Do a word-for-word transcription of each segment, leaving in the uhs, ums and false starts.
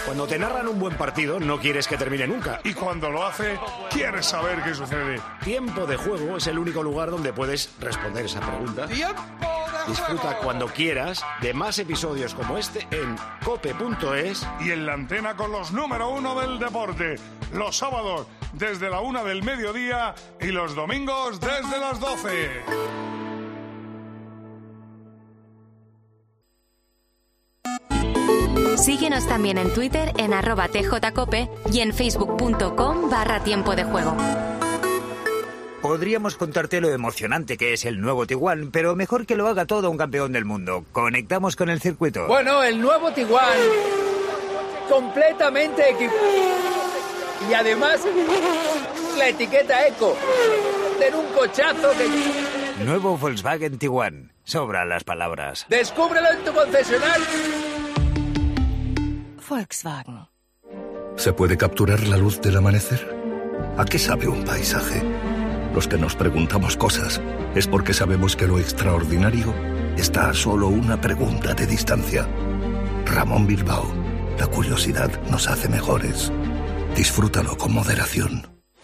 Cuando te narran un buen partido, no quieres que termine nunca. Y cuando lo hace, quieres saber qué sucede. Tiempo de Juego es el único lugar donde puedes responder esa pregunta. ¡Tiempo de Disfruta juego! cuando quieras de más episodios como este en cope punto es. Y en la antena con los número uno del deporte. Los sábados desde la una del mediodía y los domingos desde las doce. Síguenos también en Twitter en arroba tjcope y en facebook.com barra tiempo de juego. Podríamos contarte lo emocionante que es el nuevo Tiguan, pero mejor que lo haga todo un campeón del mundo. Conectamos con el circuito. Bueno, el nuevo Tiguan, completamente equipado. Y además, la etiqueta Eco. Tener un cochazo que... Nuevo Volkswagen Tiguan. Sobran las palabras. Descúbrelo en tu concesionario. Volkswagen. ¿Se puede capturar la luz del amanecer? ¿A qué sabe un paisaje? Los que nos preguntamos cosas es porque sabemos que lo extraordinario está a solo una pregunta de distancia. Ramón Bilbao. La curiosidad nos hace mejores. Disfrútalo con moderación.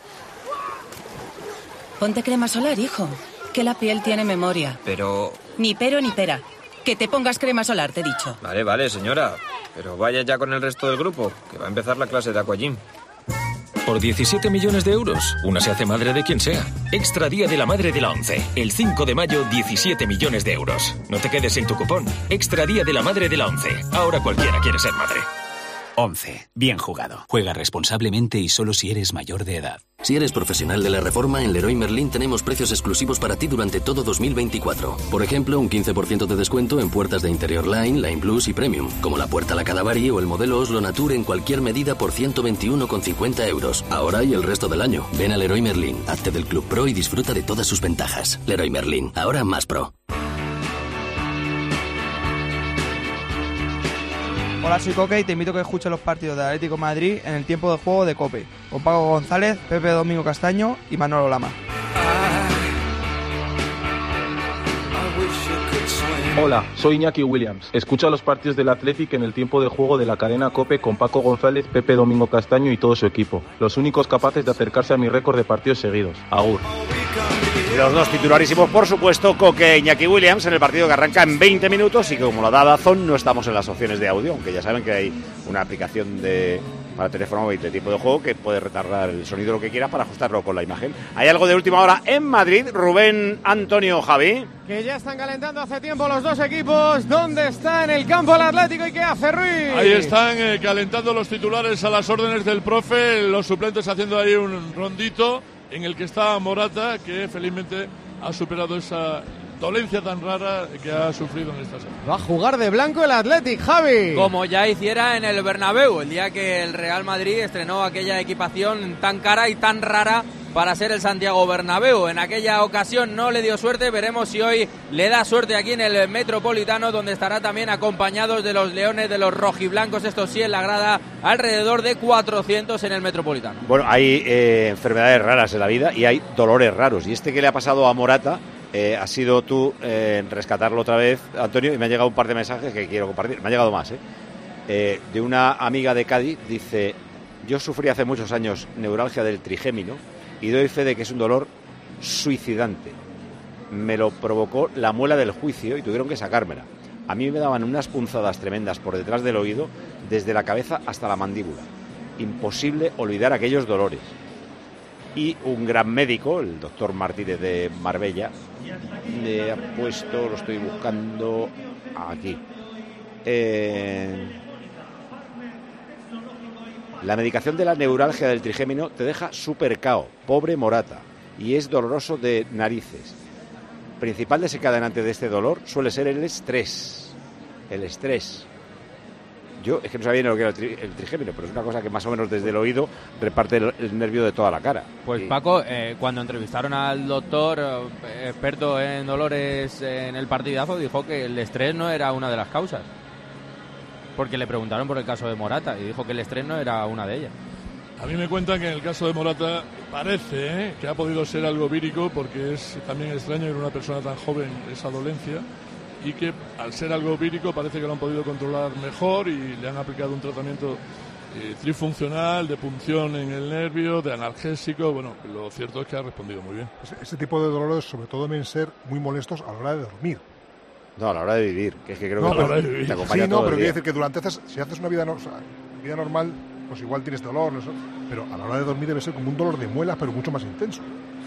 Ponte crema solar, hijo. Que la piel tiene memoria. Pero... Ni pero ni pera. Que te pongas crema solar, te he dicho. Vale, vale, señora. Pero vaya ya con el resto del grupo, que va a empezar la clase de aquagym. Por diecisiete millones de euros, una se hace madre de quien sea. Extra Día de la Madre de la ONCE. El cinco de mayo, diecisiete millones de euros. No te quedes sin tu cupón. Extra Día de la Madre de la ONCE. Ahora cualquiera quiere ser madre. ONCE. Bien jugado. Juega responsablemente y solo si eres mayor de edad. Si eres profesional de la reforma, en Leroy Merlin tenemos precios exclusivos para ti durante todo dos mil veinticuatro. Por ejemplo, un quince por ciento de descuento en puertas de interior Line, Line Plus y Premium, como la puerta La Cadavari o el modelo Oslo Nature en cualquier medida por ciento veintiuno con cincuenta euros. Ahora y el resto del año. Ven a Leroy Merlin, hazte del Club Pro y disfruta de todas sus ventajas. Leroy Merlin, ahora más pro. Hola, soy Coque y te invito a que escuches los partidos del Atlético de Madrid en el tiempo de juego de COPE, con Paco González, Pepe Domingo Castaño y Manolo Lama. Hola, soy Iñaki Williams. Escucha los partidos del Athletic en el tiempo de juego de la cadena COPE con Paco González, Pepe Domingo Castaño y todo su equipo. Los únicos capaces de acercarse a mi récord de partidos seguidos. Agur. Los dos titularísimos, por supuesto, Coque e Iñaki Williams, en el partido que arranca en veinte minutos y que, como lo da Dazón, no estamos en las opciones de audio, aunque ya saben que hay una aplicación de para teléfono móvil de tipo de juego que puede retardar el sonido lo que quiera para ajustarlo con la imagen. Hay algo de última hora en Madrid. Rubén, Antonio, Javi. Que ya están calentando hace tiempo los dos equipos. ¿Dónde está en el campo el Atlético y qué hace Ruiz? Ahí están eh, calentando los titulares a las órdenes del profe, los suplentes haciendo ahí un rondito en el que está Morata, que felizmente ha superado esa dolencia tan rara que ha sufrido en esta semana. Va a jugar de blanco el Athletic, Javi. Como ya hiciera en el Bernabéu, el día que el Real Madrid estrenó aquella equipación tan cara y tan rara para ser el Santiago Bernabéu. En aquella ocasión no le dio suerte, veremos si hoy le da suerte aquí en el Metropolitano, donde estará también acompañados de los leones, de los rojiblancos, esto sí en la grada, alrededor de cuatrocientos en el Metropolitano. Bueno, hay eh, enfermedades raras en la vida y hay dolores raros, y este que le ha pasado a Morata eh, ha sido tú eh, rescatarlo otra vez, Antonio, y me han llegado un par de mensajes que quiero compartir, me han llegado más, ¿eh? Eh, de una amiga de Cádiz, dice: yo sufrí hace muchos años neuralgia del trigémino y doy fe de que es un dolor suicidante. Me lo provocó la muela del juicio y tuvieron que sacármela. A mí me daban unas punzadas tremendas por detrás del oído, desde la cabeza hasta la mandíbula. Imposible olvidar aquellos dolores. Y un gran médico, el doctor Martínez de Marbella, le ha puesto, lo estoy buscando aquí, eh, la medicación de la neuralgia del trigémino te deja súper cao, pobre Morata, y es doloroso de narices. Principal desencadenante de este dolor suele ser el estrés. El estrés. Yo es que no sabía ni lo que era el, tri, el trigémino, pero es una cosa que más o menos desde el oído reparte el, el nervio de toda la cara. Pues y... Paco, eh, cuando entrevistaron al doctor eh, experto en dolores eh, en el partidazo, dijo que el estrés no era una de las causas. Porque le preguntaron por el caso de Morata y dijo que el estrés no era una de ellas. A mí me cuentan que en el caso de Morata parece ¿eh? que ha podido ser algo vírico, porque es también extraño en una persona tan joven esa dolencia, y que al ser algo vírico parece que lo han podido controlar mejor y le han aplicado un tratamiento eh, trifuncional, de punción en el nervio, de analgésico. Bueno, lo cierto es que ha respondido muy bien. Ese, ese tipo de dolores sobre todo deben ser muy molestos a la hora de dormir. No, a la hora de vivir, que es que creo no, que pero, te, te acompaña sí, no, todo pero el quiero día. decir que durante haces, si haces una vida, no, o sea, vida normal, pues igual tienes dolor, no sé, pero a la hora de dormir debe ser como un dolor de muelas, pero mucho más intenso.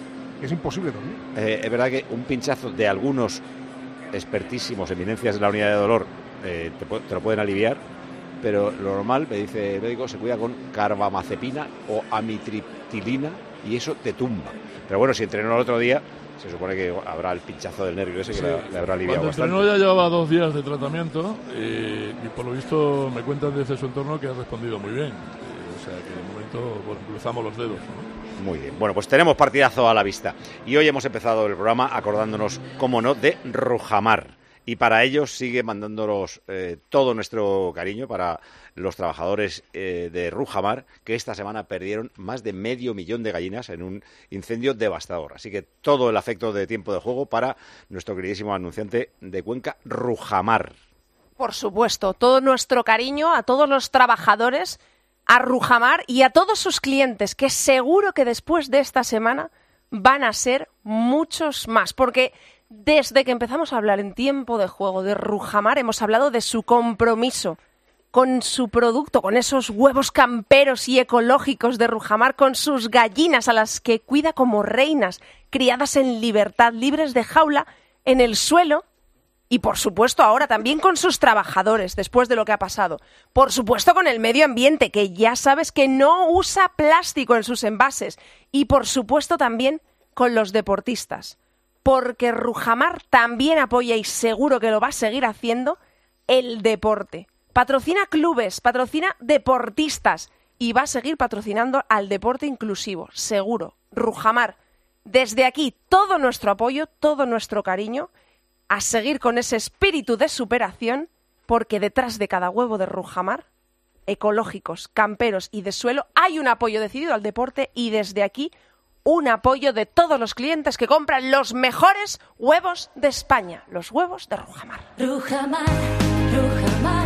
Es imposible dormir. Eh, es verdad que un pinchazo de algunos expertísimos, eminencias de la unidad de dolor, eh, te, te lo pueden aliviar, pero lo normal, me dice el médico, se cuida con carbamazepina o amitriptilina y eso te tumba. Pero bueno, si entrenó el otro día, se supone que habrá el pinchazo del nervio ese que sí, le, le habrá aliviado cuando bastante. Cuando entrenó ya llevaba dos días de tratamiento eh, y por lo visto me cuentan desde su entorno que ha respondido muy bien. Eh, o sea que de momento, bueno, cruzamos los dedos, ¿no? Muy bien. Bueno, pues tenemos partidazo a la vista. Y hoy hemos empezado el programa acordándonos, cómo no, de Rujamar. Y para ellos sigue mandándonos eh, todo nuestro cariño para los trabajadores eh, de Rujamar, que esta semana perdieron más de medio millón de gallinas en un incendio devastador. Así que todo el afecto de tiempo de juego para nuestro queridísimo anunciante de Cuenca, Rujamar. Por supuesto, todo nuestro cariño a todos los trabajadores, a Rujamar y a todos sus clientes, que seguro que después de esta semana van a ser muchos más, porque desde que empezamos a hablar en tiempo de juego de Rujamar hemos hablado de su compromiso con su producto, con esos huevos camperos y ecológicos de Rujamar, con sus gallinas a las que cuida como reinas, criadas en libertad, libres de jaula, en el suelo. Y, por supuesto, ahora también con sus trabajadores, después de lo que ha pasado. Por supuesto, con el medio ambiente, que ya sabes que no usa plástico en sus envases. Y, por supuesto, también con los deportistas. Porque Rujamar también apoya, y seguro que lo va a seguir haciendo, el deporte. Patrocina clubes, patrocina deportistas. Y va a seguir patrocinando al deporte inclusivo, seguro. Rujamar, desde aquí, todo nuestro apoyo, todo nuestro cariño, a seguir con ese espíritu de superación, porque detrás de cada huevo de Rujamar, ecológicos, camperos y de suelo, hay un apoyo decidido al deporte y desde aquí un apoyo de todos los clientes que compran los mejores huevos de España, los huevos de Rujamar. Rujamar, Rujamar,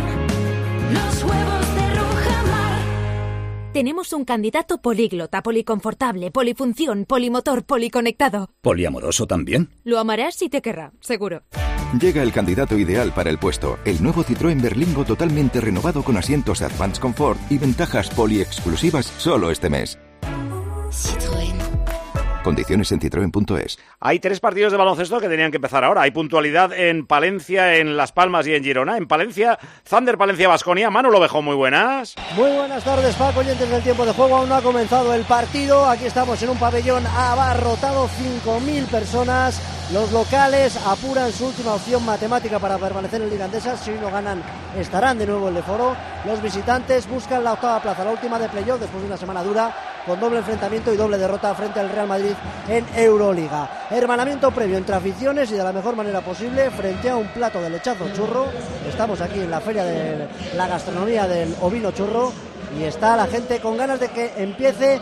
los huevos de Rujamar. Tenemos un candidato políglota, policonfortable, polifunción, polimotor, policonectado. ¿Poliamoroso también? Lo amarás y te querrá, seguro. Llega el candidato ideal para el puesto, el nuevo Citroën Berlingo totalmente renovado con asientos Advanced Comfort y ventajas poli exclusivas solo este mes. Citroën. Condiciones en citroen punto es. Hay tres partidos de baloncesto que tenían que empezar ahora. Hay puntualidad en Palencia, en Las Palmas y en Girona. En Palencia, Thunder Palencia-Baskonia. Manu Lovejo, muy buenas. Muy buenas tardes, Paco, oyentes del tiempo de juego. Aún no ha comenzado el partido. Aquí estamos en un pabellón abarrotado, cinco mil personas. Los locales apuran su última opción matemática para permanecer en Liga Endesa. Si hoy no ganan, estarán de nuevo en el foro. Los visitantes buscan la octava plaza, la última de playoff, después de una semana dura, con doble enfrentamiento y doble derrota frente al Real Madrid en Euroliga. Hermanamiento previo entre aficiones y de la mejor manera posible frente a un plato de lechazo churro. Estamos aquí en la feria de la gastronomía del ovino churro y está la gente con ganas de que empiece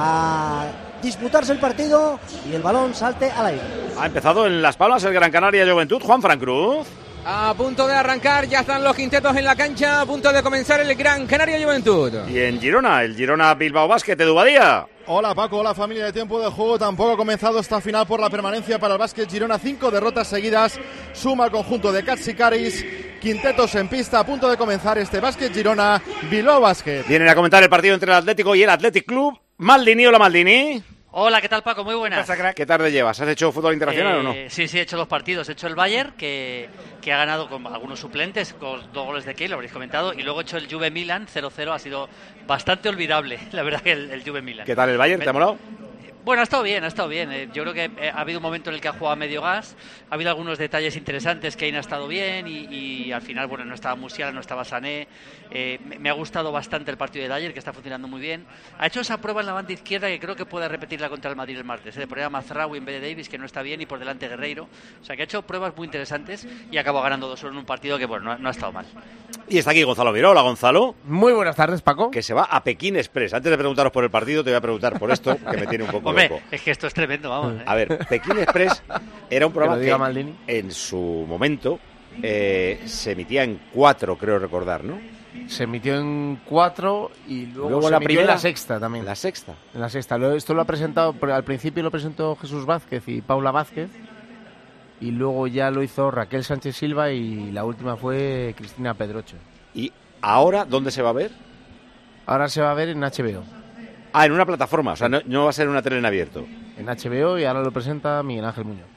a disputarse el partido y el balón salte al aire. Ha empezado en Las Palmas el Gran Canaria Juventud. Juan Fran Cruz. A punto de arrancar, ya están los quintetos en la cancha, a punto de comenzar el Gran Canaria Juventud. Y en Girona, el Girona Bilbao Basket, Edu Badía. Hola Paco, hola familia de tiempo de juego. Tampoco ha comenzado esta final por la permanencia para el Básquet Girona. Cinco derrotas seguidas, suma el conjunto de Katsikaris. Quintetos en pista, a punto de comenzar este Básquet Girona Bilbao Basket. Vienen a comentar el partido entre el Atlético y el Athletic Club. Maldini, hola Maldini. Hola, ¿qué tal Paco? Muy buenas. ¿Qué tarde llevas? ¿Has hecho fútbol internacional eh, o no? Sí, sí, he hecho dos partidos. He hecho el Bayern, que, que ha ganado con algunos suplentes, con dos goles de Kane, lo habréis comentado, y luego he hecho el Juve Milan, cero cero, ha sido bastante olvidable, la verdad, que el, el Juve Milan. ¿Qué tal el Bayern? ¿Te ha molado? Bueno, ha estado bien, ha estado bien. Eh, yo creo que eh, ha habido un momento en el que ha jugado a medio gas, ha habido algunos detalles interesantes, Kane ha estado bien y, y al final, bueno, no estaba Musiala, no estaba Sané. Eh, me, me ha gustado bastante el partido de Dyer, que está funcionando muy bien. Ha hecho esa prueba en la banda izquierda que creo que puede repetirla contra el Madrid el martes, eh, de poner a Mazraoui en vez de Davis, que no está bien, y por delante Guerreiro. O sea, que ha hecho pruebas muy interesantes y acabó ganando dos uno en un partido que, bueno, no, no ha estado mal. Y está aquí Gonzalo Miró. Hola, Gonzalo. Muy buenas tardes, Paco. Que se va a Pekín Express. Antes de preguntaros por el partido, te voy a preguntar por esto, que me tiene un poco Hombre, loco. Es que esto es tremendo, vamos. ¿eh? A ver, Pekín Express era un programa que, que en su momento eh, se emitía en cuatro, creo recordar, ¿no? Se emitió en cuatro y luego, Luego se la emitió primera, en la sexta también. La sexta. En la sexta. Lo- Esto lo ha presentado, pero al principio lo presentó Jesús Vázquez y Paula Vázquez. Y luego ya lo hizo Raquel Sánchez Silva y la última fue Cristina Pedroche. ¿Y ahora dónde se va a ver? Ahora se va a ver en H B O. Ah, en una plataforma, o sea, no, no va a ser una tele en abierto. En H B O y ahora lo presenta Miguel Ángel Muñoz.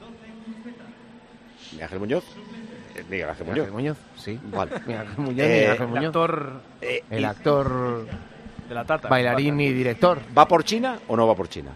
¿Miguel Ángel Muñoz? Eh, Miguel Ángel Miguel Muñoz. Ángel Muñoz, sí. Vale. Miguel Ángel Muñoz, Eh, Miguel Ángel el Muñoz. actor, Eh, El y- actor de la Tata. bailarín y director. ¿Va por China o no va por China?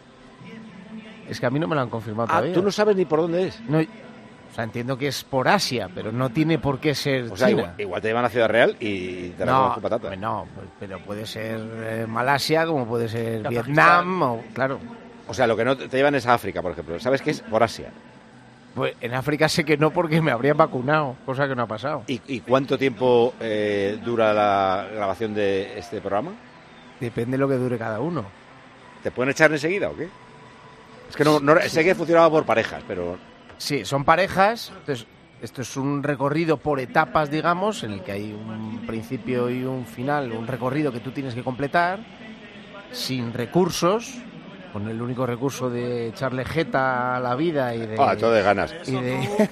Es que a mí no me lo han confirmado Ah, todavía. tú no sabes ni por dónde es. No, o sea, entiendo que es por Asia, pero no tiene por qué ser O sea, China. igual, igual te llevan a Ciudad Real y te la No, comes con patata. pues no, pues- pero puede ser eh, Malasia, como puede ser Kazajistán. Vietnam, o, claro. O sea, lo que no te te llevan es a África, por ejemplo. ¿Sabes qué es? Por Asia. Pues en África sé que no porque me habrían vacunado, cosa que no ha pasado. ¿Y, y cuánto tiempo eh, dura la grabación de este programa? Depende de lo que dure cada uno. ¿Te pueden echar enseguida o qué? Es que no, no- sé que funcionaba por parejas, pero... Sí, son parejas, entonces esto es un recorrido por etapas, digamos, en el que hay un principio y un final, un recorrido que tú tienes que completar, sin recursos, con el único recurso de echarle jeta a la vida y de... Ah, todo de ganas. y de-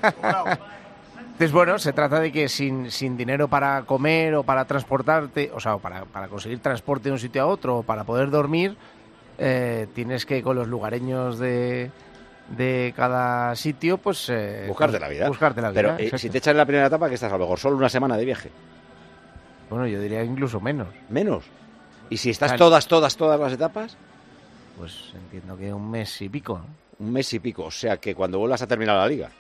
Entonces, bueno, se trata de que sin, sin dinero para comer o para transportarte, o sea, o para, para conseguir transporte de un sitio a otro o para poder dormir, eh, tienes que con los lugareños de, de cada sitio, pues... eh, Buscarte la vida. Buscarte la vida, Pero eh, exacto. si te echan en la primera etapa, ¿qué estás? A lo mejor solo una semana de viaje. Bueno, yo diría incluso menos. ¿Menos? ¿Y si estás Claro. todas, todas, todas las etapas? Pues entiendo que un mes y pico, ¿no? Un mes y pico. O sea, que cuando vuelvas a terminar la liga.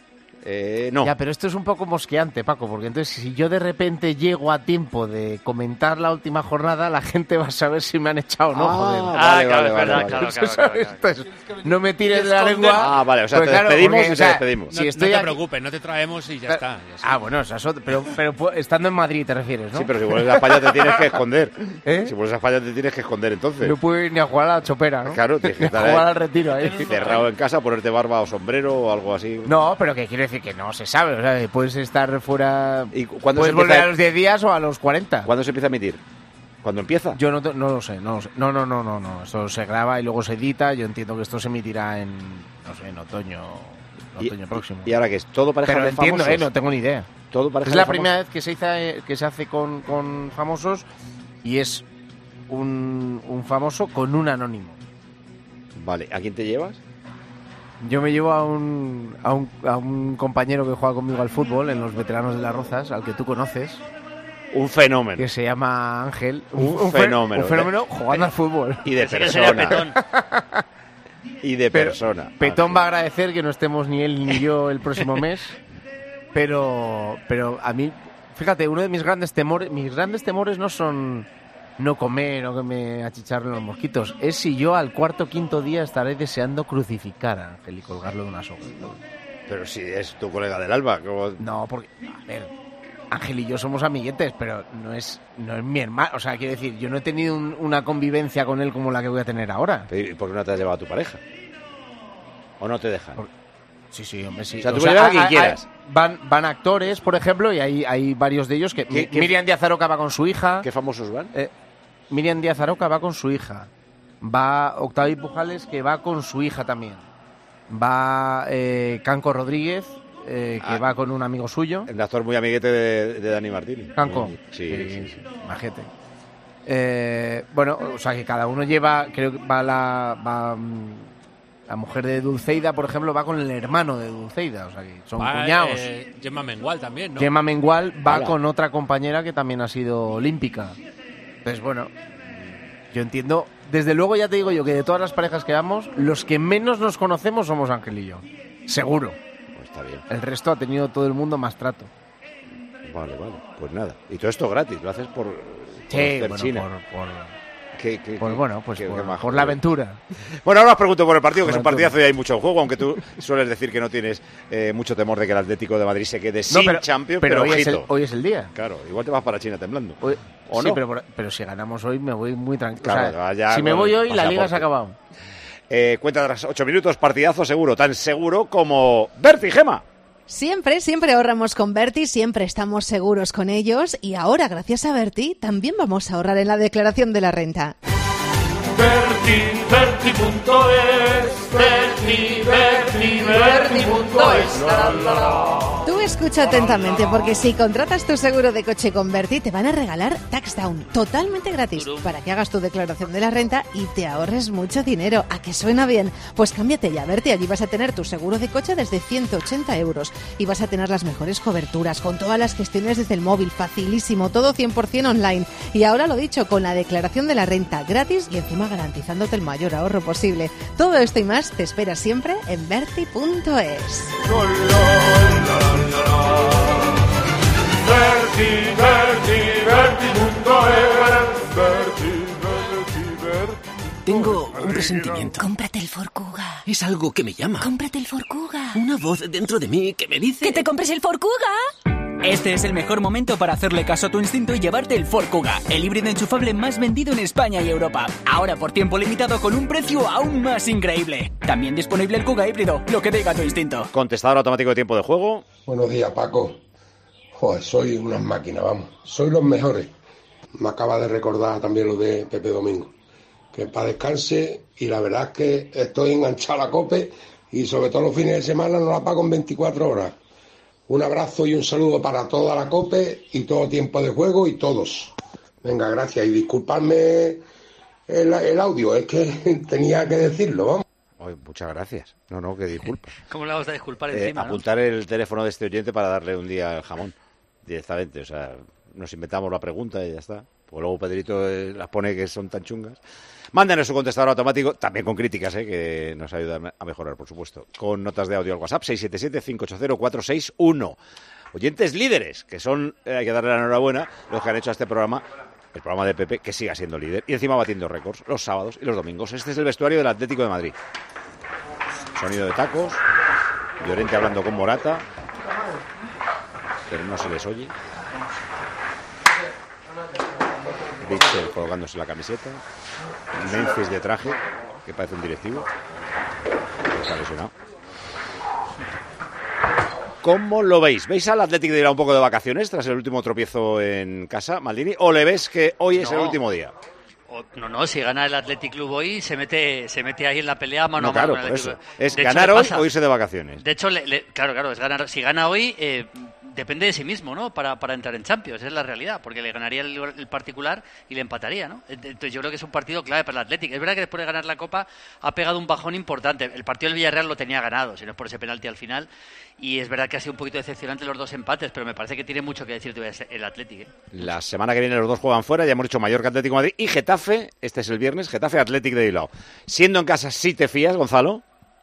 Eh, no. Ya, pero esto es un poco mosqueante, Paco, porque entonces si yo de repente llego a tiempo de comentar la última jornada, la gente va a saber si me han echado o no, Ah, joder. vale, Ah, vale, claro, es vale, verdad, vale. claro, claro, ¿Sabes? Entonces, no me tires de la esconder. lengua. Ah, vale, o sea, Pues te despedimos porque, y o te sea, despedimos. Si No, estoy no te aquí- preocupes, no te traemos y ya está. ya está. Ah, bueno, esa es otra, pero, pero pu- estando en Madrid te refieres, ¿no? Sí, pero si vuelves a España te tienes que esconder. ¿Eh? Si vuelves a España te tienes que esconder entonces. No puedo ir ni a jugar a la chopera, ¿no? Claro, tienes que Ni a estar jugar ahí al retiro ahí. cerrado en casa, ponerte barba o sombrero o algo así. No, pero que quiere decir que no se sabe, o sea, que puedes estar fuera... ¿Y cuándo puedes se empieza volver a- a los diez días o a los cuarenta. ¿Cuándo se empieza a emitir? ¿Cuándo empieza? Yo no, te- no lo sé, no lo sé. No, no, no, no, no. Esto se graba y luego se edita. Yo entiendo que esto se emitirá en, no sé, en otoño, en Y- otoño próximo. ¿Y ahora qué es? ¿Todo pareja Pero de entiendo, famosos? eh, no tengo ni idea. ¿Todo pareja Es de la famosos? primera vez que se, hizo, que se hace con, con famosos y es un, un famoso con un anónimo. Vale, ¿a quién te llevas? Yo me llevo a un, a un, a un compañero que juega conmigo al fútbol en los veteranos de las Rozas, al que tú conoces. Un fenómeno. Que se llama Ángel. Un fe- fenómeno. Un fenómeno jugando al fútbol. Y de persona. Y de Pero persona. Petón va a agradecer que no estemos ni él ni yo el próximo mes. Pero, pero a mí, fíjate, uno de mis grandes temores, mis grandes temores no son no comer o que me achicharren los mosquitos. Es si yo al cuarto o quinto día estaré deseando crucificar a Ángel y colgarlo de una soga. Pero si es tu colega del Alba. Como... No, porque, a ver, Ángel y yo somos amiguetes, pero no es, no es mi hermano. O sea, quiero decir, yo no he tenido un- una convivencia con él como la que voy a tener ahora. ¿Y por qué no te has llevado a tu pareja? ¿O no te dejan? Sí, sí, hombre, sí. O sea, tú puedes llevar a quien hay- quieras. hay- van, van actores, por ejemplo, y hay, hay varios de ellos que... ¿Qué- qué- Miriam Díaz Aroca va con su hija. ¿Qué famosos van? Eh, Miriam Díaz Aroca va con su hija. Va Octavio Pujales, que va con su hija también. Va eh, Canco Rodríguez, eh, que Ah. va con un amigo suyo. El actor muy amiguete de, de Dani Martini. Canco. Sí, Sí, sí, sí. Majete. Eh, bueno, o sea que cada uno lleva, creo que va la, va, mm, la mujer de Dulceida, por ejemplo, va con el hermano de Dulceida, o sea que son Va, cuñados. eh, Gemma Mengual también, ¿no? Gemma Mengual va Hala. con otra compañera que también ha sido olímpica. Entonces, bueno, yo entiendo, desde luego ya te digo yo que de todas las parejas que vamos, los que menos nos conocemos somos Ángel y yo. Seguro. Pues está bien. El resto ha tenido todo el mundo más trato. Vale, vale. Pues nada. Y todo esto gratis. Lo haces por... por Sí, bueno, Osterchina. por, por, Qué- qué- pues qué- bueno, pues qué- por, qué majo. por la aventura. Bueno, ahora os pregunto por el partido, que Por es un la aventura. partidazo y hay mucho en juego, aunque tú sueles decir que no tienes eh, mucho temor de que el Atlético de Madrid se quede sin pero- Champions, pero pero, hoy es el- ojito. hoy es el día. Claro, igual te vas para China temblando. Hoy- ¿O sí, no? pero, por- pero si ganamos hoy me voy muy tranquilo. Claro, O sea, vaya si me con voy el hoy, la liga se ha pasaporte. acabado. Eh, cuenta tras ocho minutos, partidazo seguro, tan seguro como Berti Gema. Siempre, siempre ahorramos con Berti, siempre estamos seguros con ellos y ahora, gracias a Berti, también vamos a ahorrar en la declaración de la renta. Berti, Berti punto es, Berti, Berti, Berti punto es. La, la, la. Tú escucha atentamente, porque si contratas tu seguro de coche con Berti, te van a regalar Taxdown totalmente gratis para que hagas tu declaración de la renta y te ahorres mucho dinero. ¿A que suena bien? Pues cámbiate ya, Berti. Allí vas a tener tu seguro de coche desde ciento ochenta euros y vas a tener las mejores coberturas con todas las gestiones desde el móvil, facilísimo, todo cien por ciento online. Y ahora lo dicho, con la declaración de la renta gratis y encima garantizándote el mayor ahorro posible. Todo esto y más te espera siempre en Berti punto es. Berti, Berti, Berti punto es. Berti, Berti, Berti. Tengo un presentimiento. Cómprate el Ford Kuga. Es algo que me llama. Cómprate el Ford Kuga. Una voz dentro de mí que me dice... ¡Que te compres el Ford Kuga! Este es el mejor momento para hacerle caso a tu instinto y llevarte el Ford Kuga, el híbrido enchufable más vendido en España y Europa. Ahora por tiempo limitado con un precio aún más increíble. También disponible el Kuga híbrido, lo que diga tu instinto. Contestador automático de tiempo de juego. Buenos días, Paco. Joder, soy unas máquinas, vamos. Soy los mejores. Me acaba de recordar también lo de Pepe Domingo. Que para descanse, y la verdad es que estoy enganchado a la COPE y sobre todo los fines de semana no la pago en veinticuatro horas. Un abrazo y un saludo para toda la COPE y todo tiempo de juego y todos. Venga, gracias. Y disculpadme el, el audio, es que tenía que decirlo, vamos. Oye, muchas gracias. No, no, que disculpas. ¿Cómo le vamos a disculpar Eh, encima, apuntar ¿no? el teléfono de este oyente para darle un día el jamón directamente. O sea, nos inventamos la pregunta y ya está. Pues luego Pedrito eh, las pone que son tan chungas. Mándenos su contestador automático, también con críticas, eh, que nos ayudan a mejorar, por supuesto. Con notas de audio al WhatsApp, seis siete siete, cinco ocho cero, cuatro seis uno. Oyentes líderes, que son, eh, hay que darle la enhorabuena, los que han hecho a este programa, el programa de Pepe, que siga siendo líder. Y encima batiendo récords, los sábados y los domingos. Este es el vestuario del Atlético de Madrid. Sonido de tacos, Llorente hablando con Morata, pero no se les oye. Bitzel colocándose la camiseta, Memphis de traje, que parece un directivo, que está lesionado. ¿Cómo lo veis? ¿Veis al Atlético de ir a un poco de vacaciones tras el último tropiezo en casa, Maldini? ¿O le ves que hoy es No. el último día? O- no, no, si gana el Athletic Club hoy, se mete, se mete ahí en la pelea mano No, a mano. claro, con el por Athletic eso. Club. Es De hecho, ganar le hoy pasa. o irse de vacaciones. De hecho, le- le- claro, claro, es ganar. Si gana hoy, eh, depende de sí mismo, ¿no? Para, para entrar en Champions, es la realidad, porque le ganaría el, el particular y le empataría, ¿no? Entonces yo creo que es un partido clave para el Athletic. Es verdad que después de ganar la Copa ha pegado un bajón importante. El partido del Villarreal lo tenía ganado, si no es por ese penalti al final, y es verdad que ha sido un poquito decepcionante los dos empates, pero me parece que tiene mucho que decir el Athletic, ¿eh? La semana que viene los dos juegan fuera, ya hemos dicho Mallorca, Atlético de Madrid y Getafe, este es el viernes, Getafe Athletic de Bilbao. Siendo en casa, ¿sí te fías, Gonzalo?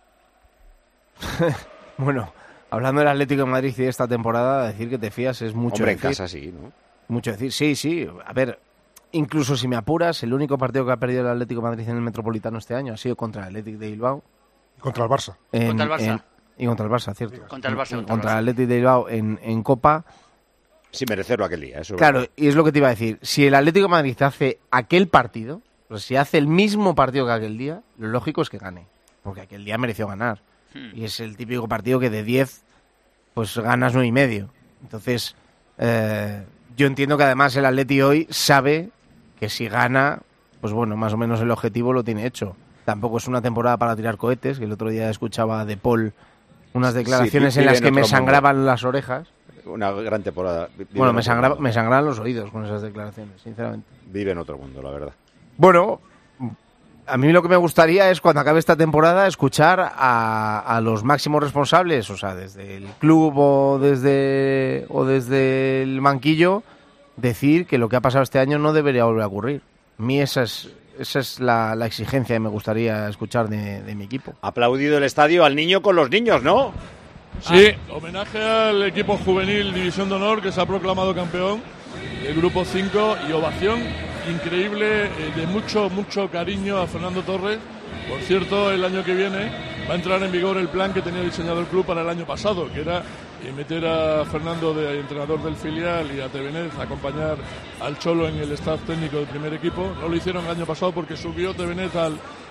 Bueno, hablando del Atlético de Madrid y de esta temporada, decir que te fías es mucho Hombre, en decir. casa sí, ¿no? Mucho decir, sí, sí. A ver, incluso si me apuras, el único partido que ha perdido el Atlético de Madrid en el Metropolitano este año ha sido contra el Atlético de Bilbao. Contra el Barça. En- Contra el Barça. en- y contra el Barça, cierto. Contra el Barça, En- contra el contra el Barça. Atlético de Bilbao en, en Copa. Sin merecerlo aquel día, eso es Claro, verdad. y es lo que te iba a decir. Si el Atlético de Madrid hace aquel partido, o sea, si hace el mismo partido que aquel día, lo lógico es que gane. Porque aquel día mereció ganar. Hmm. Y es el típico partido que de diez, pues ganas nueve y medio. Entonces, eh, yo entiendo que además el Atleti hoy sabe que si gana, pues bueno, más o menos el objetivo lo tiene hecho. Tampoco es una temporada para tirar cohetes, que el otro día escuchaba de Paul unas declaraciones Sí, en vive las que en me otro mundo. sangraban las orejas. Una gran temporada. Vive Bueno, en me, otro sangraba, mundo. me sangraban los oídos con esas declaraciones, sinceramente. Vive en otro mundo, la verdad. Bueno, a mí lo que me gustaría es cuando acabe esta temporada escuchar a, a los máximos responsables, o sea, desde el club o desde, o desde el banquillo, decir que lo que ha pasado este año no debería volver a ocurrir. A mí esa es, esa es la, la exigencia que me gustaría escuchar de, de mi equipo. Aplaudido el estadio al niño con los niños, ¿no? Sí, homenaje al equipo juvenil División de Honor que se ha proclamado campeón del Grupo cinco y ovación increíble, eh, de mucho, mucho cariño a Fernando Torres. Por cierto, el año que viene va a entrar en vigor el plan que tenía diseñado el club para el año pasado, que era eh, meter a Fernando de entrenador del filial y a Tevenez a acompañar al Cholo en el staff técnico del primer equipo. No lo hicieron el año pasado porque subió Tevenez al,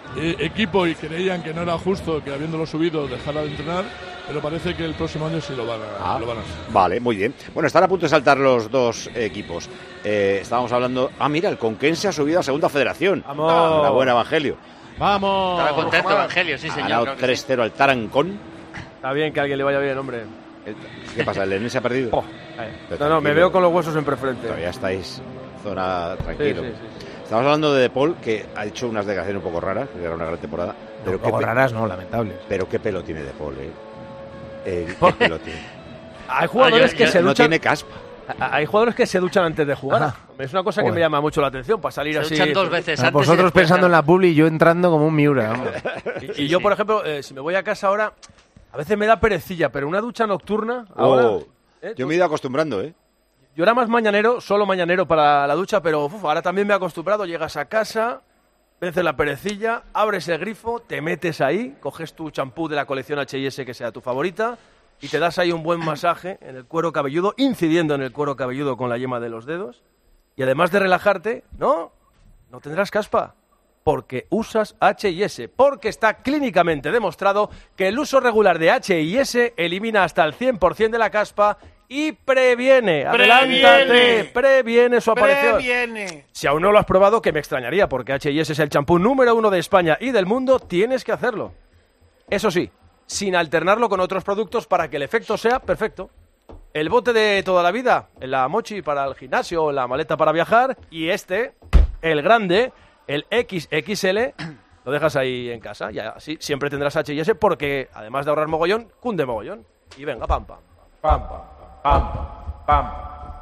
eh, equipo y creían que no era justo que habiéndolo subido dejara de entrenar, pero parece que el próximo año sí lo van a, Ah, lo van a hacer. Vale, muy bien. Bueno, están a punto de saltar los dos equipos. Eh, estábamos hablando... Ah, mira, el Conquense ha subido a Segunda Federación. ¡Vamos! Enhorabuena, Evangelio. ¡Vamos! Estaba contento Evangelio, sí, Ha señor. ganado claro que tres cero al Tarancón. Está bien que a alguien le vaya bien, hombre. ¿Qué pasa? ¿El Lenense ha perdido? Oh, Pero no, no, me tranquilo, veo con los huesos en preferente. Todavía estáis zona tranquilo. Sí, sí, sí, Estamos hablando de De Paul, que ha hecho unas declaraciones un poco raras, que era una gran temporada. Pero un poco pe- raras, no, lamentables. Pero qué pelo tiene De Paul, eh. Eh, ¿Qué pelo tiene? Hay jugadores Ah, yo- que yo- se no duchan. tiene caspa. a- Hay jugadores que se duchan antes de jugar. Ajá. Es una cosa que Joder. me llama mucho la atención para salir Se así. duchan dos veces Ah, antes y vosotros después, pensando en claro. la publi y yo entrando como un Miura. vamos. Y, y yo, por ejemplo, eh, si me voy a casa ahora, a veces me da perecilla, pero una ducha nocturna. Ahora, Oh, ¿eh? yo me he ido acostumbrando, ¿eh? Yo era más mañanero, solo mañanero para la ducha, pero uf, ahora también me he acostumbrado. Llegas a casa, vences la perecilla, abres el grifo, te metes ahí, coges tu champú de la colección H y S que sea tu favorita y te das ahí un buen masaje en el cuero cabelludo, incidiendo en el cuero cabelludo con la yema de los dedos. Y además de relajarte, no, no tendrás caspa, porque usas H y S, porque está clínicamente demostrado que el uso regular de H y S elimina hasta el cien por ciento de la caspa y previene, adelántate, previene su aparición. Previene. Si aún no lo has probado, que me extrañaría, porque H y S es el champú número uno de España y del mundo, tienes que hacerlo. Eso sí, sin alternarlo con otros productos para que el efecto sea perfecto. El bote de toda la vida, la mochi para el gimnasio, la maleta para viajar, y este, el grande, el equis equis ele, lo dejas ahí en casa, y así siempre tendrás H y S, porque además de ahorrar mogollón, cunde mogollón. Y venga, pam, pam, pam, pam, pam, pam, pam.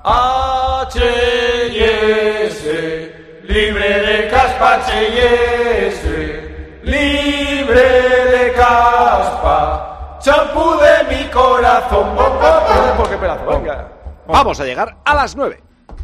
H y S, libre de caspa, H y S, libre de caspa, champú de mi corazón. ¿Por qué pedazo? Venga. Vamos a llegar a las nueve.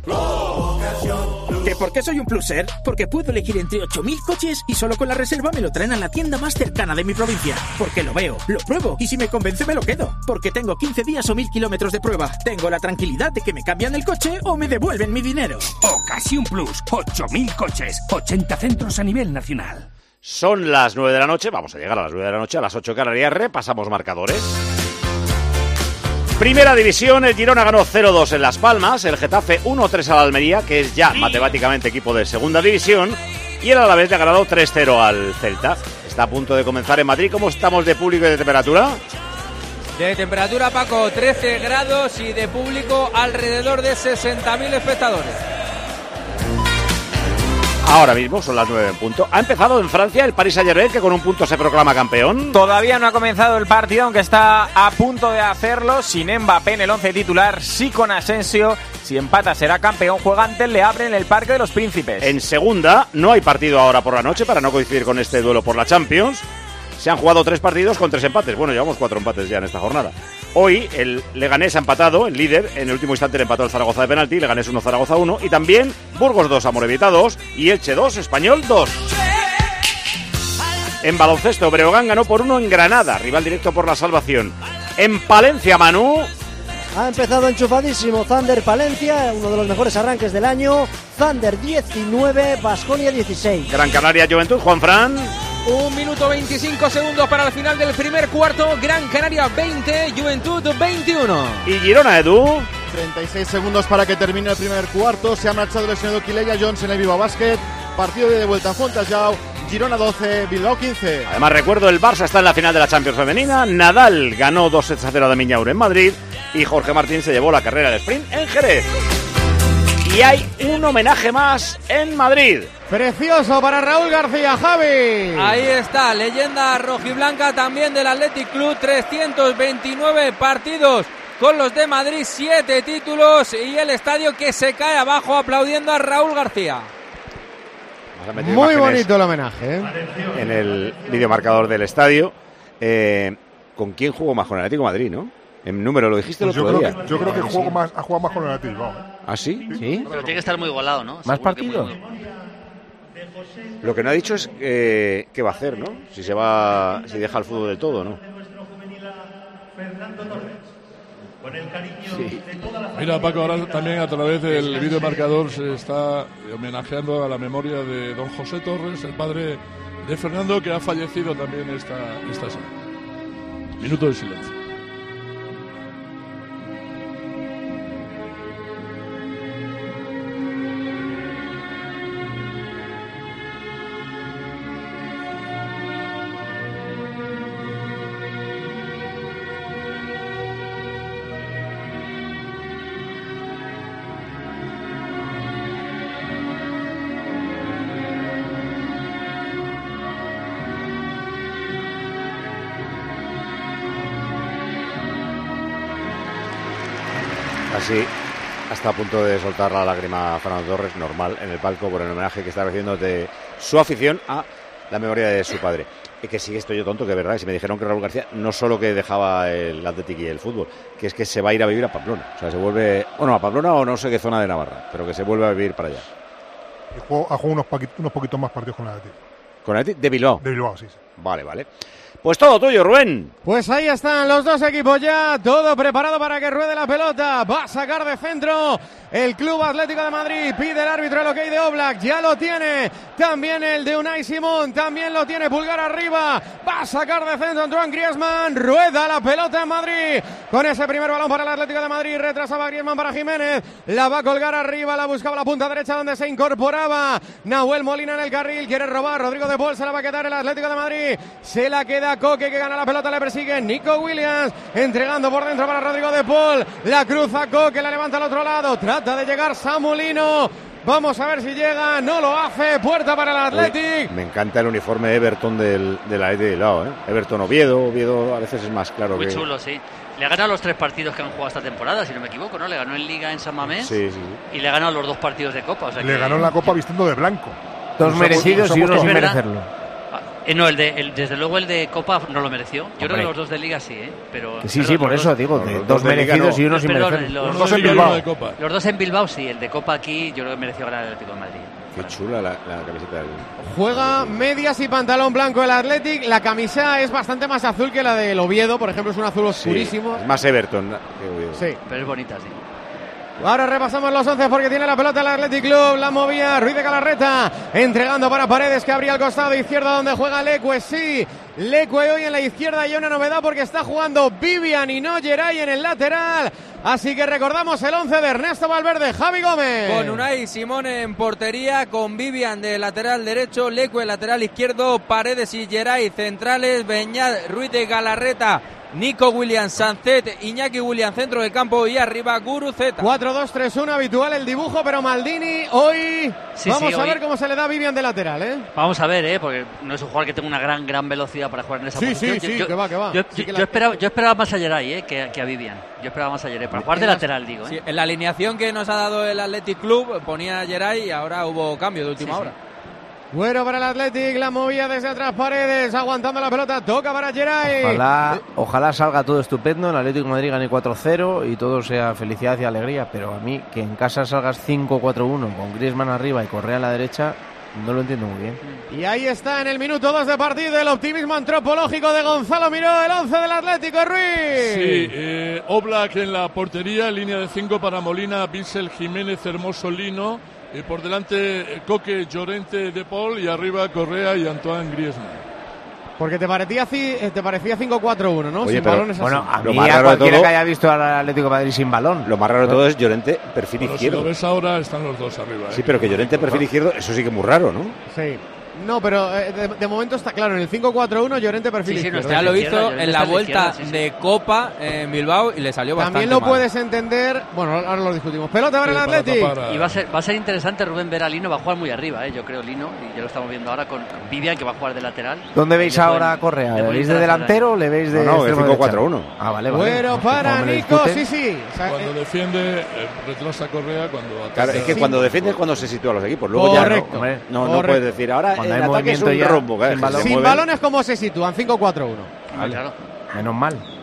¿Que por qué soy un pluser? Porque puedo elegir entre ocho mil coches y solo con la reserva me lo traen a la tienda más cercana de mi provincia. Porque lo veo, lo pruebo y si me convence me lo quedo. Porque tengo quince días o mil kilómetros de prueba. Tengo la tranquilidad de que me cambian el coche o me devuelven mi dinero. Ocasión Plus, ocho mil coches, ochenta centros a nivel nacional. Son las nueve de la noche, vamos a llegar a las nueve de la noche, a las ocho de Canarias, repasamos marcadores. Primera división, el Girona ganó cero dos en Las Palmas, el Getafe uno tres al Almería, que es ya matemáticamente equipo de segunda división, y el Alavés le ha ganado tres cero al Celta. Está a punto de comenzar en Madrid. ¿Cómo estamos de público y de temperatura? De temperatura, Paco, trece grados y de público alrededor de sesenta mil espectadores. Ahora mismo son las nueve en punto. Ha empezado en Francia el Paris Saint-Germain, que con un punto se proclama campeón. Todavía no ha comenzado el partido, aunque está a punto de hacerlo. Sin Mbappé en el once titular, sí con Asensio. Si empata será campeón. Juega ante el Le Havre en el Parque de los Príncipes. En segunda, no hay partido ahora por la noche para no coincidir con este duelo por la Champions. Se han jugado tres partidos con tres empates. Bueno, llevamos cuatro empates ya en esta jornada. Hoy el Leganés ha empatado, el líder. En el último instante le empató el Zaragoza de penalti. Leganés uno, Zaragoza uno. Y también Burgos dos, Amorebieta dos. Y Elche dos, Español dos. En baloncesto, Breogán ganó por uno en Granada. Rival directo por la salvación. En Palencia, Manu. Ha empezado enchufadísimo Thunder Palencia, uno de los mejores arranques del año. Thunder diecinueve, Baskonia dieciséis. Gran Canaria Juventud, Juanfran. Un minuto veinticinco segundos para el final del primer cuarto. Gran Canaria veinte, Juventud veintiuno. Y Girona, Edu. treinta y seis segundos para que termine el primer cuarto. Se ha marchado lesionado Quileya Jones en el Viva Basket. Partido de vuelta en Fontajau. Girona doce, Bilbao quince. Además, recuerdo, el Barça está en la final de la Champions femenina. Nadal ganó dos sets a cero de Miñaur en Madrid. Y Jorge Martín se llevó la carrera de sprint en Jerez. Y hay un homenaje más en Madrid. Precioso para Raúl García, Javi. Ahí está, leyenda rojiblanca también del Athletic Club. trescientos veintinueve partidos con los de Madrid, siete títulos y el estadio que se cae abajo aplaudiendo a Raúl García. Muy bonito el homenaje, ¿eh? En el videomarcador del estadio. Eh, ¿Con quién jugó más? Con el Atlético de Madrid, ¿no? En número, lo dijiste Pues el yo, otro creo día. que, yo creo que juego más, ha jugado más con el Atlético. ¿eh? ¿Ah, sí? ¿Sí? Pero tiene que estar muy igualado, ¿no? ¿Más Seguro que partidos? muy- muy- Lo que no ha dicho es eh, qué va a hacer, ¿no? Si se va, si deja el fútbol del todo, ¿no? Sí. Mira, Paco, ahora también a través del videomarcador se está homenajeando a la memoria de don José Torres, el padre de Fernando, que ha fallecido también esta, esta semana. Minuto de silencio. Así, hasta a punto de soltar la lágrima Fernando Torres, normal, en el palco por el homenaje que está recibiendo de su afición a la memoria de su padre. Y que sí, estoy yo tonto, que es verdad, que si me dijeron que Raúl García no solo que dejaba el Athletic y el fútbol, que es que se va a ir a vivir a Pamplona. O sea, se vuelve, bueno, a Pamplona o no sé qué zona de Navarra, pero que se vuelve a vivir para allá. Y juego, ha jugado unos, paquit, unos poquitos más partidos con el Athletic. ¿Con el Athletic? ¿De Bilbao? De Bilbao, sí, sí. Vale, vale. Pues todo tuyo, Rubén. Pues ahí están los dos equipos ya, todo preparado para que ruede la pelota. Va a sacar de centro el Club Atlético de Madrid. Pide el árbitro el ok de Oblak, ya lo tiene. También el de Unai Simón, también lo tiene. Pulgar arriba, va a sacar de centro Antoine Griezmann. Rueda la pelota en Madrid. Con ese primer balón para el Atlético de Madrid, retrasaba Griezmann para Jiménez. La va a colgar arriba, la buscaba la punta derecha donde se incorporaba Nahuel Molina en el carril. Quiere robar, Rodrigo de Paul se la va a quedar el Atlético de Madrid. Se la queda Coque, que gana la pelota, le persigue Nico Williams, entregando por dentro para Rodrigo de Paul, la cruza Coque, la levanta al otro lado, trata de llegar Samulino, vamos a ver si llega, no lo hace, puerta para el Athletic. Uy, me encanta el uniforme de Everton del, del Athletic de lado, ¿eh? Everton Oviedo, Oviedo a veces es más claro. Muy que... chulo, sí. Le ha ganado los tres partidos que han jugado esta temporada, si no me equivoco, ¿no? Le ganó en Liga en San Mamés, sí, sí, sí. Y le ha ganado los dos partidos de Copa. O sea le que... ganó en la Copa vistiendo de blanco. Dos Nos merecidos ha, y uno sin ¿verdad? merecerlo. Eh, no, el de, el, desde luego el de Copa no lo mereció. Yo Hombre. creo que los dos de Liga sí, ¿eh? Pero, Que sí, perdón, sí, por los eso dos, digo, los que dos dos de Liga merecidos no. y uno sin Perdón, merecerlo. los, Los dos en Bilbao. los dos en Bilbao sí, el de Copa aquí yo creo que mereció ganar el Atlético de Madrid. Qué chula la, la camiseta del... Juega medias y pantalón blanco el Athletic. La camisa es bastante más azul que la del Oviedo, por ejemplo, es un azul oscurísimo. Sí, es más Everton que Oviedo. Sí. Pero es bonita, sí. Ahora repasamos los once porque tiene la pelota el Athletic Club, la movía Ruiz de Galarreta, entregando para Paredes que abría el costado izquierdo donde juega Leque, sí, Leque hoy en la izquierda y una novedad porque está jugando Vivian y no Geray en el lateral, así que recordamos el once de Ernesto Valverde, Javi Gómez. Con Unai Simón en portería, con Vivian de lateral derecho, Leque lateral izquierdo, Paredes y Geray centrales, Beñat, Ruiz de Galarreta, Nico Williams, Sancet, Iñaki Williams centro del campo y arriba Guruceta. cuatro dos tres uno, habitual el dibujo, pero Maldini hoy Sí, vamos sí, a hoy- ver cómo se le da a Vivian de lateral, ¿eh? Vamos a ver, ¿eh? Porque no es un jugador que tenga una gran gran velocidad para jugar en esa Sí, posición. sí, sí, que va, que va. Yo, Sí que yo la- esperaba, yo esperaba más a Geray, ¿eh? Que, que a Vivian. Yo esperaba más a Geray para jugar de En las- lateral, digo, ¿eh? Sí, en la alineación que nos ha dado el Athletic Club ponía a Geray y ahora hubo cambio de última Sí, sí. hora. Bueno para el Athletic, la movía desde atrás Paredes, aguantando la pelota, toca para Geray. Ojalá, ojalá salga todo estupendo, el Atlético de Madrid gane cuatro cero y todo sea felicidad y alegría, pero a mí que en casa salgas cinco cuatro uno con Griezmann arriba y Correa a la derecha, no lo entiendo muy bien. Y ahí está en el minuto dos de partido el optimismo antropológico de Gonzalo Miró, el once del Atlético, Ruiz. Sí, eh, Oblak en la portería, línea de cinco para Molina, Bissell, Jiménez, Hermoso, Lino. Y por delante eh, Coque, Llorente, De Paul y arriba Correa y Antoine Griezmann. Porque te parecía, ci- eh, te parecía cinco cuatro uno, ¿no? Oye, Sin pero- balones así. Bueno, a Lo mí más a raro de cualquiera todo- que haya visto al Atlético de Madrid sin balón. Lo más raro de todo es Llorente, perfil Pero si izquierdo. lo ves ahora, están los dos arriba. ¿eh? Sí, pero que Llorente, perfil izquierdo, eso sí que es muy raro, ¿no? Sí. No, pero eh, de, de momento está claro, en el cinco cuatro uno Llorente perfil Sí, sí, no izquierdo. está Ya lo izquierda, hizo Llorente en la está a la vuelta izquierda, sí, sí. de Copa en Bilbao y le salió bastante También lo mal. puedes entender, bueno, ahora lo discutimos. Pelota para Sí, el para Athletic. tapar a- Y va a ser va a ser interesante, Rubén, ver a Lino, va a jugar muy arriba, ¿eh? Yo creo, Lino, y ya lo estamos viendo ahora con Vivian, que va a jugar de lateral. ¿Dónde veis Le pueden- ahora a Correa? le ¿Le pueden veis de interesar delantero o le veis de No, no, de extremo cinco cuatro derecha? uno. Ah, vale, vale. Bueno Es que para como me Nico, discuten- sí, sí. O sea, Cuando eh, defiende, eh, retrasa Correa. Cuando ataca. Claro, es que Sí. cuando defiende es cuando se sitúa los equipos. Luego Correcto. ya no, no, no Correcto. puedes decir, ahora Cuando el hay ataque es un movimiento ya rombo. claro, sin que se balón. sin mueven. balones, ¿cómo se sitúan? cinco cuatro uno. Vale. Claro. Menos mal.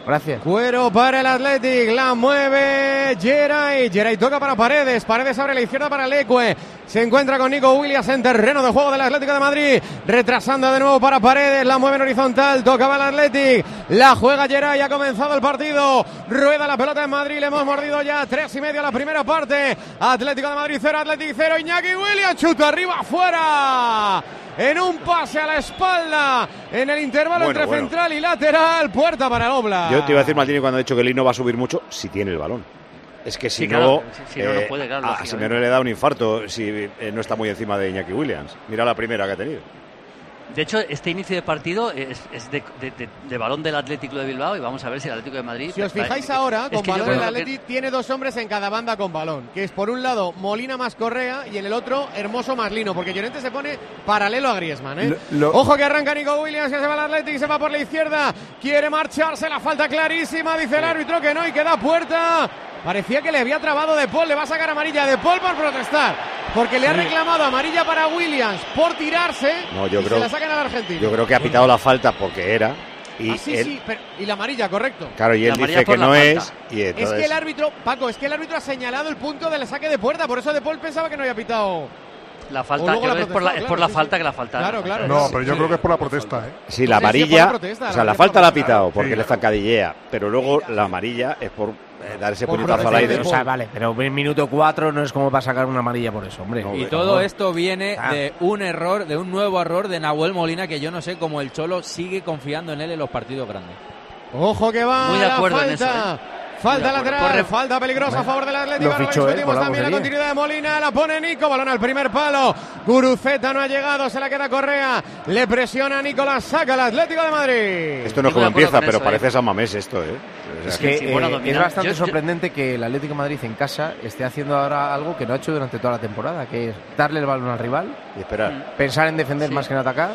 Gracias. Cuero para el Athletic, la mueve Geray. Geray toca para Paredes. Paredes abre la izquierda para Leque. Se encuentra con Nico Williams en terreno de juego del Atlético de Madrid. Retrasando de nuevo para Paredes. La mueve en horizontal. Tocaba el Athletic. La juega Geray. Ha comenzado el partido. Rueda la pelota en Madrid. Le hemos mordido ya tres y medio a la primera parte. Atlético de Madrid cero, Athletic cero. Iñaki Williams chuta arriba, afuera. En un pase a la espalda. En el intervalo Bueno, entre bueno. central y lateral. Puerta para el Oblak. Yo te iba a decir, Martínez, cuando ha dicho que Lino va a subir mucho, si tiene el balón. Es que si Sí, no, claro, si- si no, no eh, puede, claro, a lógicamente. Simeone le da un infarto si eh, no está muy encima de Iñaki Williams. Mira la primera que ha tenido. De hecho, este inicio de partido es, es de, de- de- de balón del Atlético de Bilbao y vamos a ver si el Atlético de Madrid... Si os fijáis ahora, Es con que yo balón creo el que- Atleti tiene dos hombres en cada banda con balón, que es por un lado Molina más Correa y en el otro Hermoso más Lino, porque Llorente se pone paralelo a Griezmann, ¿eh? Lo- lo- Ojo que arranca Nico Williams, que se va al Athletic, se va por la izquierda, quiere marcharse, la falta clarísima, dice el árbitro que no y que da puerta. Parecía que le había trabado De Paul, le va a sacar amarilla a De Paul por protestar, porque le ha Sí. reclamado amarilla para Williams por tirarse No, yo y creo, se la sacan al argentino. yo creo que ha pitado la falta porque era. Y Ah, sí, él, sí, pero- y la amarilla, correcto. Claro, y él La amarilla dice por que la no falta. es. Y entonces, Es que el árbitro, Paco, es que el árbitro ha señalado el punto del saque de puerta, por eso De Paul pensaba que no había pitado. La O falta, luego creo la que es por la, protestó, es por claro, la sí, falta sí. que la falta. Claro, claro. No, pero yo creo que es por la protesta, ¿eh? Sí, la Sí, sí, por la amarilla, protesta, o la sea, la amarilla falta la ha por la- pitado porque Sí. le zancadillea, pero luego la amarilla es por eh, dar ese Por puñetazo al protestar, aire. o sea, vale, pero en minuto cuatro no es como para sacar una amarilla por eso, hombre. Y Por todo favor. esto viene Ah. de un error, de un nuevo error de Nahuel Molina, que yo no sé cómo el Cholo sigue confiando en él en los partidos grandes. Ojo que va Muy de la acuerdo en falta. eso, ¿eh? Falta Muy de acuerdo. lateral, Corre- falta peligrosa a favor del Atlético. Lo Ahora fichó, ¿eh? discutimos Por la también la portería. continuidad de Molina. La pone Nico, balón al primer palo. Guruceta no ha llegado, se la queda Correa. Le presiona a Nicolás, saca el Atlético de Madrid. Esto no es como empieza, pero parece San Mamés esto, ¿eh? O sea, Es que sí, eh, bueno, es dominar. bastante Yo- yo- sorprendente que el Atlético de Madrid en casa esté haciendo ahora algo que no ha hecho durante toda la temporada, que es darle el balón al rival, y esperar. pensar en defender Sí. más que en atacar,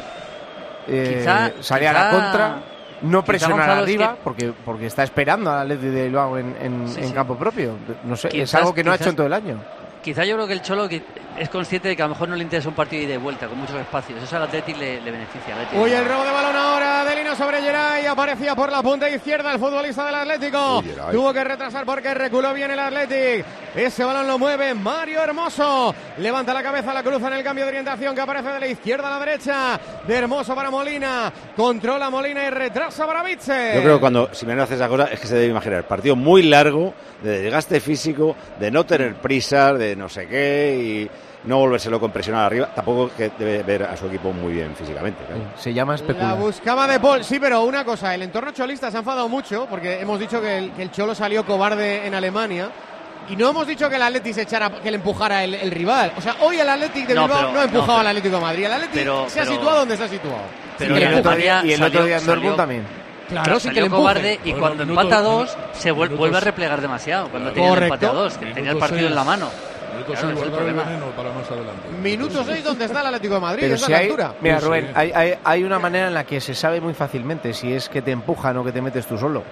eh, Quizá- salir a la quizá- contra, no quizá, presionar Gonzalo, es arriba, que- porque, porque está esperando al Atlético de Bilbao en, en- Sí, en sí. campo propio. No sé, es Quizás- algo que no ha quizás- hecho en todo el año. Quizá yo creo que el Cholo que es consciente de que a lo mejor no le interesa un partido ida y de vuelta, con muchos espacios. Eso al Atlético le, le beneficia. al Athletic. Uy, el robo de balón ahora de Lino sobre Geray. Aparecía por la punta izquierda el futbolista del Atlético. Uy, Geray. Tuvo que retrasar porque reculó bien el Atlético. Ese balón lo mueve Mario Hermoso. Levanta la cabeza, la cruza en el cambio de orientación que aparece de la izquierda a la derecha. De Hermoso para Molina. Controla Molina y retrasa para Vitze. Yo creo que cuando Simeone hace esa cosa es que se debe imaginar partido muy largo, de desgaste físico, de no tener prisas, de no sé qué y no volverse loco en presionar arriba. Tampoco que debe ver a su equipo muy bien físicamente. claro. Se llama La especular. buscaba de Paul, sí, pero una cosa, el entorno cholista se ha enfadado mucho porque hemos dicho que el, que el Cholo salió cobarde en Alemania y no hemos dicho que el Atleti se echara, que le empujara el, el rival. O sea, hoy el Atlético de No, Bilbao pero- no ha empujado no, pero- al Atlético de Madrid. El Atlético pero- se ha pero- situado donde se ha situado. Pero y en el otro Alemania día, y el otro salió- día en Dortmund salió- también. Claro, sí que salió le empuje. cobarde y Bueno, cuando minutos- empata a dos se vuel- minutos- vuelve a replegar demasiado cuando tenía el Correcto. empate a dos, que tenía el Minuto partido seis. en la mano. Minuto Claro, seis, ese es el guardar el problema. veneno para más adelante. Minuto seis donde está el Atlético de Madrid, Pero es si la hay, altura. mira, Sí, Rubén, sí. hay, hay, hay una manera en la que se sabe muy fácilmente si es que te empujan o que te metes tú solo.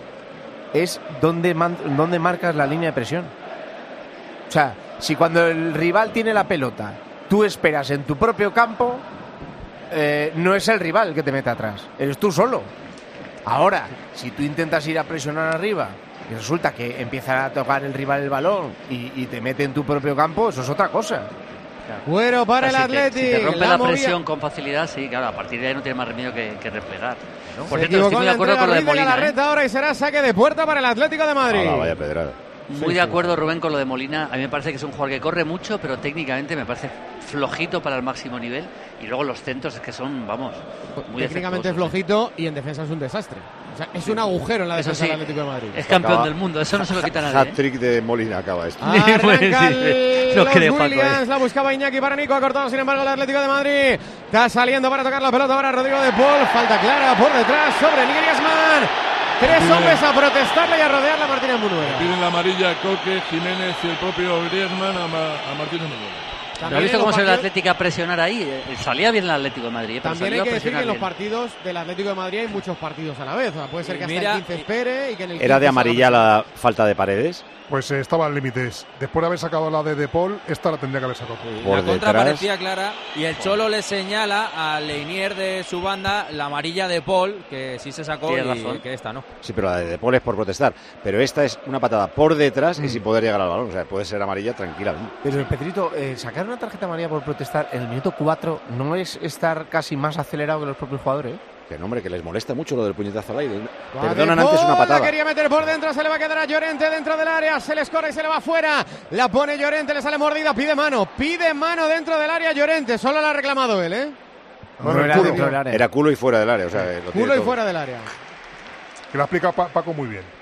Es dónde, man- dónde marcas la línea de presión. O sea, si cuando el rival tiene la pelota, tú esperas en tu propio campo, eh, no es el rival el que te mete atrás, eres tú solo. Ahora, si tú intentas ir a presionar arriba y resulta que empieza a tocar el rival el balón y, y te mete en tu propio campo, eso es otra cosa. Bueno, para O sea, el si te- Atlético. Si te rompe la, movía- presión con facilidad, sí, claro, a partir de ahí no tiene más remedio que, que replegar. Por Se cierto, estoy equivocó muy en de la acuerdo entrega con lo de Ruiz de Molina. ¿eh? Galarreta ahora y será saque de puerta para el Atlético de Madrid. Ala, vaya pedrada. Muy de acuerdo, Rubén, con lo de Molina. A mí me parece que es un jugador que corre mucho, pero técnicamente me parece flojito para el máximo nivel. Y luego los centros es que son, vamos, muy Técnicamente defectuosos. flojito y en defensa es un desastre. O sea, es un agujero en la Eso defensa sí, del Atlético de Madrid. es campeón Acaba- del mundo, eso no se lo quita nadie. ¿eh? Hat-trick de Molina acaba esto. Arranca Sí, el- lo los creo, Paco, Williams, eh. la buscaba Iñaki para Nico, ha cortado sin embargo el Atlético de Madrid. Está saliendo para tocar la pelota ahora Rodrigo de Paul, falta clara por detrás sobre Griezmann. Tres Piden- hombres a protestarle y a rodear a Martínez Munuera. Piden la amarilla Coque, Jiménez y el propio Griezmann a, Ma- a Martínez Munuera. ¿No has visto cómo se ve el Atlético a presionar ahí? Eh, Salía bien el Atlético de Madrid. Eh, pero También salió hay que a decir que en los presionar partidos del Atlético de Madrid hay muchos partidos a la vez. O sea, puede ser que hasta Mira, el quince espere y que en el ¿Era quince de amarilla salga- la falta de Paredes? Pues eh, estaba al límites. Después de haber sacado la de De Paul, esta la tendría que haber sacado. Por La contra detrás. parecía clara y el Cholo le señala a Leinier de su banda la amarilla de Paul, que sí se sacó y Tienes razón. que esta no. Sí, pero la de De Paul es por protestar. Pero esta es una patada por detrás y sin poder llegar al balón. O sea, puede ser amarilla tranquilamente. Pero, Pedrito, eh, sacar una tarjeta amarilla por protestar en el minuto cuatro no es estar casi más acelerado que los propios jugadores. Que no, hombre, que les molesta mucho lo del puñetazo al aire. Va de Perdonan antes Paul, una patada. La quería meter por dentro, se le va a quedar a Llorente dentro del área, se le escorre y se le va fuera. La pone Llorente, le sale mordida, pide mano, pide mano dentro del área Llorente, solo la ha reclamado él, ¿eh? No, no, era culo. dentro del área. Era culo y fuera del área. O sea, lo tiene Culo y todo. fuera del área. Que lo ha explicado Pa- Paco muy bien.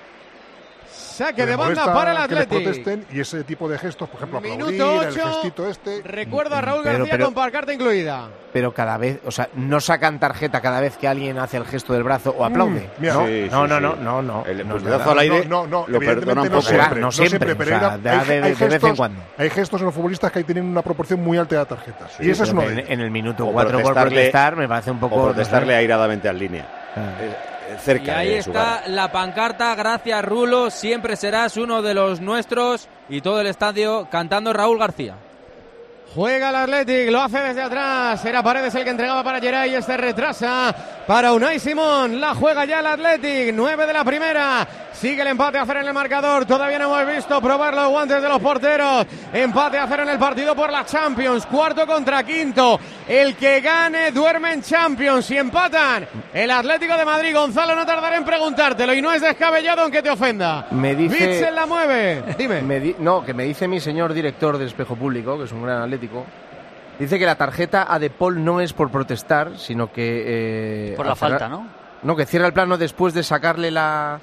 Saque Que de le banda molesta para el que les Athletic. protesten y ese tipo de gestos, por ejemplo, aplaudir, Minuto el ocho. gestito este. Recuerdo a Raúl Pero- García pero- con pancarta incluida. Pero cada vez, o sea, no sacan tarjeta cada vez que alguien hace el gesto del brazo o aplaude. Mm, mira. ¿no? Sí, no, sí, no, sí. no, no, no. El no es puñetazo verdad. al aire No, no, no, lo evidentemente perdona un no poco. siempre, No siempre, pero o sea, hay- de- hay, de- hay de vez en gestos, cuando. hay gestos en los futbolistas que ahí tienen una proporción muy alta de tarjetas. y ese es uno de en, ellos. en el minuto O cuatro por protestarle- protestar me parece un poco... O protestarle no sé. airadamente en línea. Ah. Eh, eh, cerca Y ahí de su está cara. la pancarta, gracias Rulo, siempre serás uno de los nuestros, y todo el estadio cantando Raúl García. Juega el Athletic, lo hace desde atrás. Era Paredes el que entregaba para Geray y este retrasa para Unai Simón. La juega ya el Athletic, nueve de la primera. Sigue el empate a cero en el marcador. Todavía no hemos visto probar los guantes de los porteros. Empate a cero en el partido por la Champions. Cuarto contra quinto. El que gane duerme en Champions. Si empatan, el Atlético de Madrid. Gonzalo, no tardaré en preguntártelo y no es descabellado aunque te ofenda. Me dice... Witzel la mueve. Dime. Me di- no, que me dice mi señor director del Espejo Público, que es un gran atlético, dice que la tarjeta a De Paul no es por protestar, sino que... eh, Por la al cerrar- falta, ¿no? No, que cierra el plano después de sacarle la,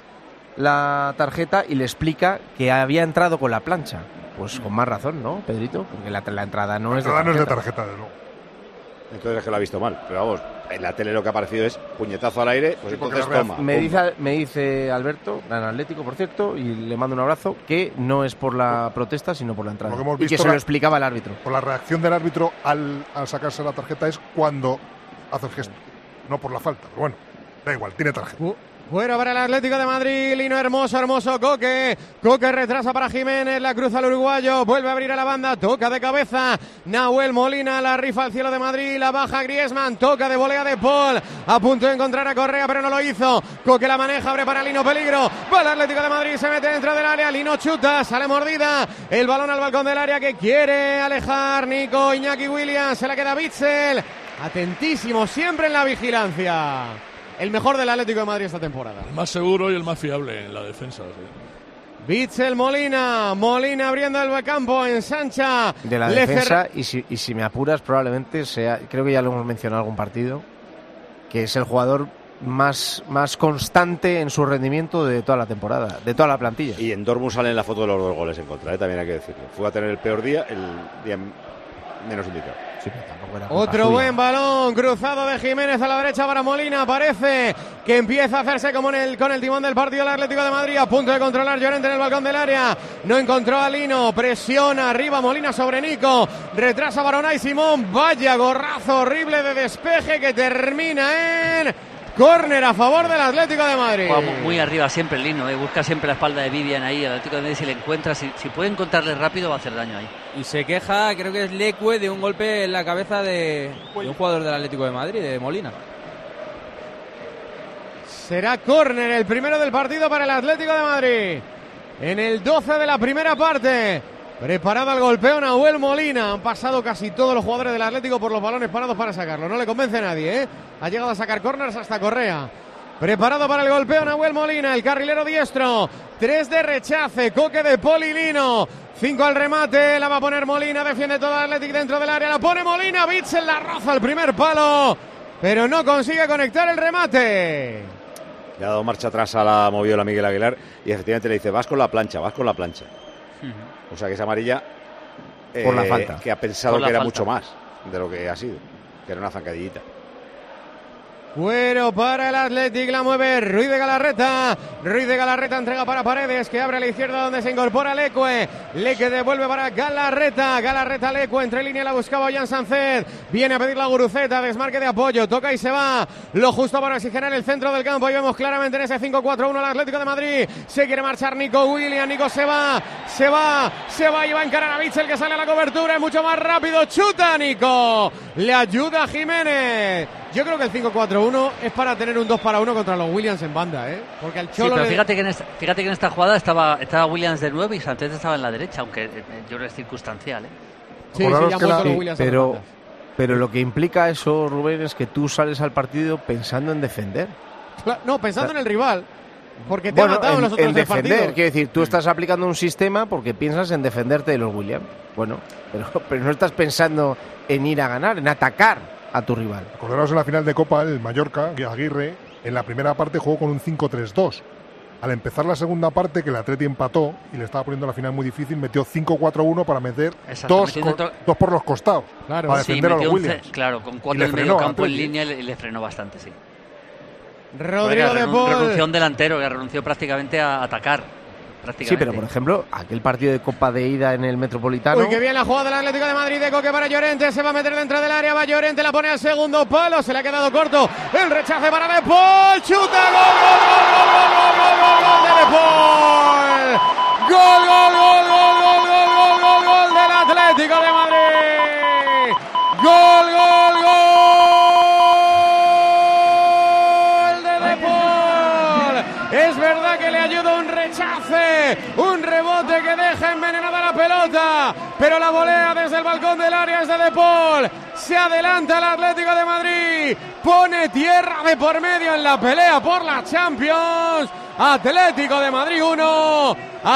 la tarjeta y le explica que había entrado con la plancha. Pues con más razón, ¿no, Pedrito? Porque la, la entrada no es de Nada, no es de tarjeta. tarjeta, de luego. Entonces es que lo ha visto mal. Pero vamos, en la tele lo que ha aparecido es puñetazo al aire, pues Sí, porque entonces la toma. Me pum. dice, me dice Alberto, gran atlético, por cierto, y le mando un abrazo, que no es por la protesta, sino por la entrada. Lo que hemos Y que visto se la- lo explicaba el árbitro. Por la reacción del árbitro al, al sacarse la tarjeta es cuando hace el gesto, no por la falta. Pero bueno, da igual, tiene tarjeta. Fu- Fuera para el Atlético de Madrid, Lino Hermoso, hermoso Coque. Coque retrasa para Jiménez, la cruza al uruguayo, vuelve a abrir a la banda, toca de cabeza. Nahuel Molina, la rifa al cielo de Madrid, la baja Griezmann, toca de volea de Paul. A punto de encontrar a Correa, pero no lo hizo. Coque la maneja, abre para Lino, peligro. Va el Atlético de Madrid, se mete dentro del área, Lino chuta, sale mordida. El balón al balcón del área que quiere alejar Nico Iñaki Williams, se la queda Witzel. Atentísimo, siempre en la vigilancia. El mejor del Atlético de Madrid esta temporada. El más seguro y el más fiable en la defensa. Sí. Witzel Molina, Molina abriendo el campo en Sancha. De la Le defensa, cer- y si, y si me apuras, probablemente sea, creo que ya lo hemos mencionado en algún partido, que es el jugador más, más constante en su rendimiento de toda la temporada, de toda la plantilla. Y en Dortmund sale en la foto de los dos goles en contra, ¿eh? También hay que decirlo. Fue a tener el peor día, el día menos indicado. Sí, pero tampoco era culpa Otro suya. buen balón cruzado de Jiménez a la derecha para Molina. Parece que empieza a hacerse como en el, con el timón del partido el Atlético de Madrid. A punto de controlar Llorente en el balcón del área. No encontró a Lino. Presiona arriba Molina sobre Nico. Retrasa Barona y Simón. Vaya gorrazo horrible de despeje que termina en córner a favor del Atlético de Madrid. Juega mu- muy arriba siempre el Lino, ¿eh? Busca siempre la espalda de Vivian ahí. El Atlético de Madrid, si le encuentra, si, si puede encontrarle rápido, va a hacer daño ahí. Y se queja, creo que es Leque, de un golpe en la cabeza de, de un jugador del Atlético de Madrid, de Molina. Será córner el primero del partido para el Atlético de Madrid. En el doce de la primera parte. Preparado el golpeo Nahuel Molina. Han pasado casi todos los jugadores del Atlético por los balones parados para sacarlo. No le convence a nadie, ¿eh? Ha llegado a sacar córners hasta Correa. Preparado para el golpeo Nahuel Molina, el carrilero diestro. Tres de rechace, Coque de Polilino. Cinco al remate, la va a poner Molina. Defiende todo el Atlético dentro del área. La pone Molina, Witzel la roza al primer palo. Pero no consigue conectar el remate. Le ha dado marcha atrás a la moviola Miguel Aguilar y efectivamente le dice, vas con la plancha, vas con la plancha. O sea que esa amarilla Por la eh, falta. que ha pensado Por la que era falta. mucho más de lo que ha sido, que era una zancadillita. Cuero para el Athletic, la mueve Ruiz de Galarreta. Ruiz de Galarreta entrega para Paredes, que abre a la izquierda donde se incorpora Leque. Leque devuelve para Galarreta. Galarreta Leque, entre línea la buscaba Jan Sánchez. Viene a pedir la Guruceta, desmarque de apoyo, toca y se va. Lo justo para oxigenar el centro del campo. Y vemos claramente en ese cinco cuatro uno al Atlético de Madrid. Se quiere marchar Nico Williams. Nico se va, se va, se va y va a encarar a Bitzel, que sale a la cobertura. Es mucho más rápido. Chuta Nico. Le ayuda Jiménez. Yo creo que el cinco cuatro uno es para tener un dos para uno contra los Williams en banda, ¿eh? Porque al Cholo sí, pero le... fíjate, que en esta, fíjate que en esta jugada estaba, estaba Williams de nueve y Sánchez estaba en la derecha, aunque eh, yo creo que es circunstancial, ¿eh? Sí, sí, ya que la... sí, pero, pero lo que implica eso, Rubén, es que tú sales al partido pensando en defender. No, pensando o sea, en el rival. Porque te bueno, ha matado en, en los otros en defender, partidos. Quiero decir, tú estás aplicando un sistema porque piensas en defenderte de los Williams. Bueno, pero, pero no estás pensando en ir a ganar, en atacar a tu rival. Acordaros en la final de Copa, el Mallorca, Aguirre, en la primera parte jugó con un cinco tres dos. Al empezar la segunda parte, que el Atleti empató y le estaba poniendo la final muy difícil, metió cinco cuatro uno para meter dos, co- dos por los costados. Claro, para sí, defender a los Williams. Williams. Claro, con cuatro en medio campo en línea y le frenó bastante, sí. Rodrigo de Paul. Renunció un delantero, que renunció prácticamente a atacar. Sí, pero por ejemplo, aquel partido de Copa de ida en el Metropolitano. Uy, qué bien la jugada del Atlético de Madrid, de Coque para Llorente, se va a meter dentro del área, va Llorente, la pone al segundo palo, se le ha quedado corto, el rechace para De Paul, chuta, gol, gol, gol, gol, gol, gol, gol de De Paul, gol, gol, gol, gol, gol, gol, gol, gol del Atlético de Madrid, gol, gol, gol de De Paul, es verdad que le ayuda un rechace, un rebote que deja envenenada la pelota, pero la volea desde el balcón del área es de De Paul, se adelanta el Atlético de Madrid, pone tierra de por medio en la pelea por la Champions. Atlético de Madrid uno,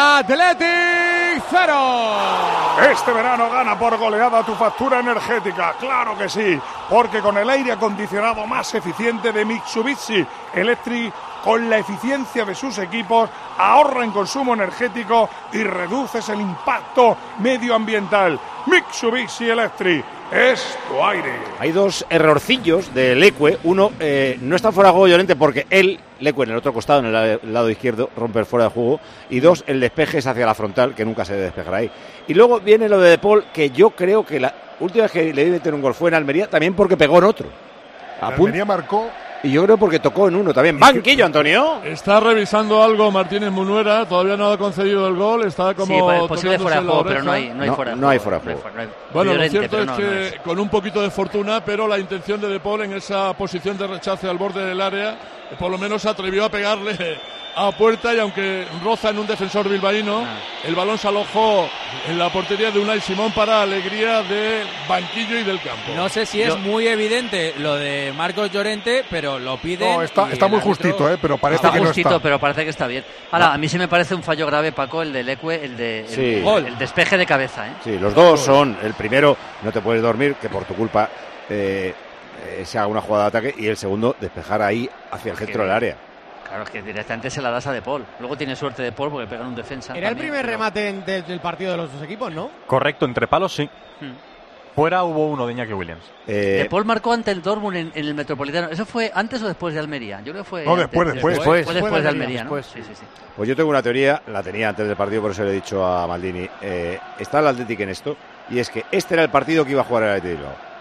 Athletic cero. Este verano gana por goleada tu factura energética, claro que sí, porque con el aire acondicionado más eficiente de Mitsubishi Electric, con la eficiencia de sus equipos, ahorra en consumo energético y reduces el impacto medioambiental. Mitsubishi Electric es tu aire. Hay dos errorcillos de Leque. Uno, eh, no está fuera de juego Llorente porque él, Leque, en el otro costado, en el lado izquierdo, rompe fuera de juego. Y dos, el despeje es hacia la frontal, que nunca se debe despejar ahí. Y luego viene lo de De Paul, que yo creo que la última vez que le debe meter un gol fue en Almería, también porque pegó en otro. A Almería marcó. Y yo creo porque tocó en uno también. Banquillo, Antonio. Está revisando algo Martínez Munuera, todavía no ha concedido el gol, está como... Sí, pues, posible fuera de juego, pero no hay, no hay no, fuera de no juego. Hay fuera de juego. No hay, no hay, bueno, Llorente, lo cierto es no, que no es. con un poquito de fortuna, pero la intención de De Paul en esa posición de rechace al borde del área, por lo menos se atrevió a pegarle a puerta y aunque roza en un defensor bilbaíno, ah. el balón se alojó en la portería de Unai Simón para alegría del banquillo y del campo. No sé si es Yo... muy evidente lo de Marcos Llorente, pero lo pide. No, está, está muy árbitro... justito, ¿eh? Pero parece está que justito, no está. pero parece que está bien. Ahora, no. a mí sí me parece un fallo grave, Paco, el de Leque, el de el, sí. el, el despeje de cabeza, ¿eh? Sí, los dos son. El primero, no te puedes dormir, que por tu culpa eh, eh, se haga una jugada de ataque, y el segundo, despejar ahí hacia el centro del área. Claro, es que directamente se la das a De Paul. Luego tiene suerte De Paul porque pegan un defensa. Era también, el primer pero... remate en, de, del partido de los dos equipos, ¿no? Correcto, entre palos sí. Hmm. Fuera hubo uno de Iñaki Williams. Eh... De Paul marcó ante el Dortmund en, en el Metropolitano. ¿Eso fue antes o después de Almería? Yo creo que fue... No, después, antes, después. Después, después, después, después de Almería, Almería, ¿no? después. Sí, sí, sí. Pues yo tengo una teoría, la tenía antes del partido, por eso le he dicho a Maldini. Eh, está el Atlético en esto, y es que este era el partido que iba a jugar el Atlético.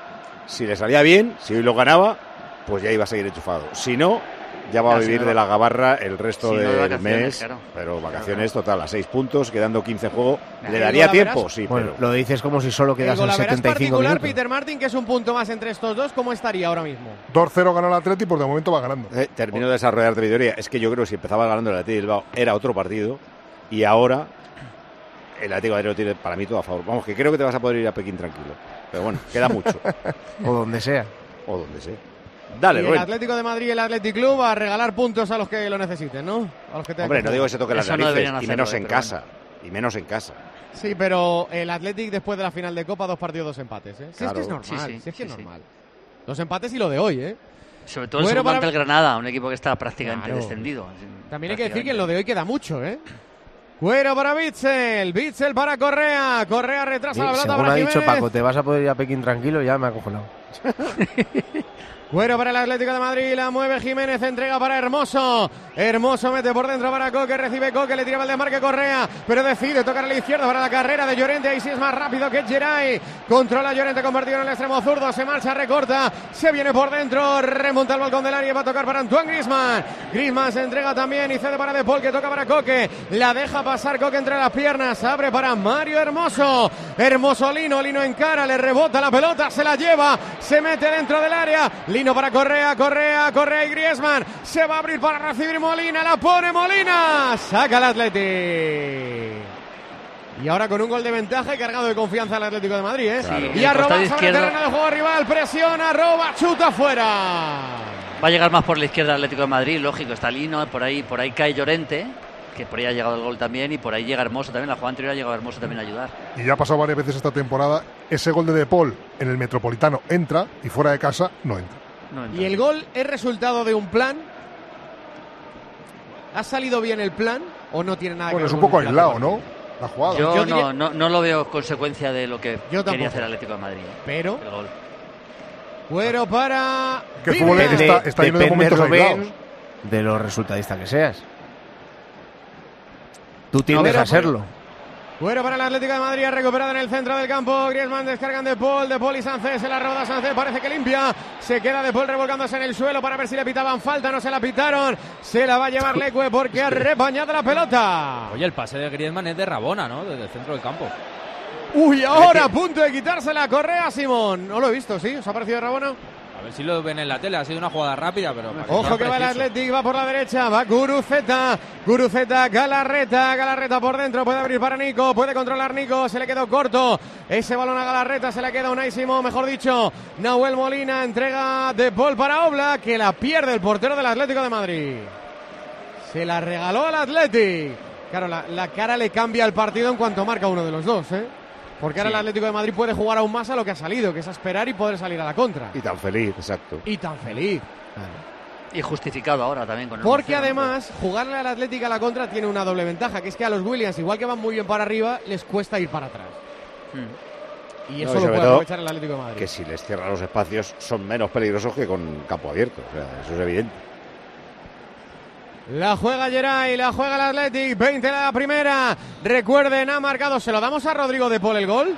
Si le salía bien, si hoy lo ganaba, pues ya iba a seguir enchufado. Si no, ya va a vivir de la gabarra el resto si no, del vacaciones, mes, claro. pero vacaciones total, a seis puntos, quedando quince juegos, ¿El le daría tiempo, verás? sí, Bueno, pero... lo dices como si solo quedasen setenta y cinco particular, minutos. Peter Martin, que es un punto más entre estos dos, ¿cómo estaría ahora mismo? dos cero ganó el Atleti, pues de momento va ganando. Eh, termino de desarrollar mi teoría. Es que yo creo que si empezaba ganando el Atlético Bilbao era otro partido, y ahora el Atlético de Madrid tiene para mí todo a favor. Vamos, que creo que te vas a poder ir a Pekín tranquilo, pero bueno, queda mucho. O donde sea. O donde sea. Dale, y el Rubén. Atlético de Madrid y el Athletic Club a regalar puntos a los que lo necesiten, ¿no? A los que Hombre, no digo que se toque las narices, no y menos hacerlo, en eh, casa. Bueno. Y menos en casa. Sí, pero el Athletic después de la final de Copa, dos partidos, dos empates, ¿eh? Si claro. es que es normal, Sí, sí, si es que sí, es sí. normal. Dos empates y lo de hoy, ¿eh? Sobre todo el Bueno, segundo para... ante el Granada, un equipo que está prácticamente Claro. descendido. También hay que decir que en lo de hoy queda mucho, ¿eh? Cuero para Bitzel, Bitzel para Correa, Correa retrasa Sí, la pelota según para ha dicho Jiménez. Paco, te vas a poder ir a Pekín tranquilo, ya me ha acojonado. Cuero para el Atlético de Madrid, la mueve Jiménez, entrega para Hermoso. Hermoso mete por dentro para Coque, recibe Coque, le tira el desmarque Correa, pero decide tocar a la izquierda para la carrera de Llorente. Ahí sí es más rápido que Geray. Controla Llorente, convertido en el extremo zurdo, se marcha, recorta, se viene por dentro, remonta el balcón del área, va a tocar para Antoine Griezmann. Griezmann se entrega también y cede para De Paul, que toca para Coque. La deja pasar Coque entre las piernas, abre para Mario Hermoso. Hermoso Lino, Lino encara, le rebota la pelota, se la lleva, se mete dentro del área. Lino para Correa, Correa, Correa y Griezmann. Se va a abrir para recibir Molina, la pone Molina. Saca el Atleti. Y ahora con un gol de ventaja y cargado de confianza el Atlético de Madrid, ¿eh? Claro. Y arroba sobre izquierdo. el terreno de juego rival, presiona, roba, chuta fuera. Va a llegar más por la izquierda el Atlético de Madrid, lógico, está Lino, por ahí, por ahí cae Llorente, que por ahí ha llegado el gol también, y por ahí llega Hermoso también, la jugada anterior ha llegado Hermoso también a ayudar. Y ya ha pasado varias veces esta temporada, ese gol de De Paul en el Metropolitano entra y fuera de casa no entra. No entra. Y el gol es resultado de un plan. ¿Ha salido bien el plan o no tiene nada Bueno, que ver? es un con poco el plan de aislado, partido? ¿no? La jugada. Yo, Yo no, diría- no, no lo veo consecuencia de lo que Yo tampoco. quería hacer el Atlético de Madrid. Pero El gol. Cuero para Que el fútbol Vivian. está, está lleno de Depende, momentos Rubén, aislados. de lo resultadista que seas. Tú tienes pero- a serlo. Cuero para el Atlético de Madrid, recuperado en el centro del campo. Griezmann descargan De Paul, De Paul y Sánchez, se la roda Sánchez, parece que limpia. Se queda De Paul revolcándose en el suelo para ver si le pitaban falta, no se la pitaron. Se la va a llevar Leque porque ha repañado la pelota. Oye, el pase de Griezmann es de Rabona, ¿no? Desde el centro del campo. Uy, ahora a punto de quitársela Correa, Simón. No lo he visto, ¿sí? ¿Os ha parecido de Rabona? A ver si lo ven en la tele, ha sido una jugada rápida, pero... para Ojo sea que va el preciso. Athletic, va por la derecha, va Guruceta, Guruceta, Galarreta, Galarreta por dentro, puede abrir para Nico, puede controlar Nico, se le quedó corto, ese balón a Galarreta, se le queda Unai Simón, mejor dicho, Nahuel Molina, entrega De Paul para Oblak, que la pierde el portero del Atlético de Madrid. Se la regaló al Athletic. Claro, la, la cara le cambia al partido en cuanto marca uno de los dos, ¿eh? Porque ahora Sí. el Atlético de Madrid puede jugar aún más a lo que ha salido, que es a esperar y poder salir a la contra. Y tan feliz, exacto. Y tan feliz. Y justificado ahora también con el Porque uno cero. además, jugarle al Atlético a la contra tiene una doble ventaja, que es que a los Williams, igual que van muy bien para arriba, les cuesta ir para atrás. Mm. Y No, eso y lo sobre puede todo aprovechar el Atlético de Madrid. Que si les cierran los espacios son menos peligrosos que con campo abierto. O sea, eso es evidente. La juega Geray, la juega el Athletic, veinte la primera. Recuerden, ha marcado, se lo damos a Rodrigo De Paul el gol.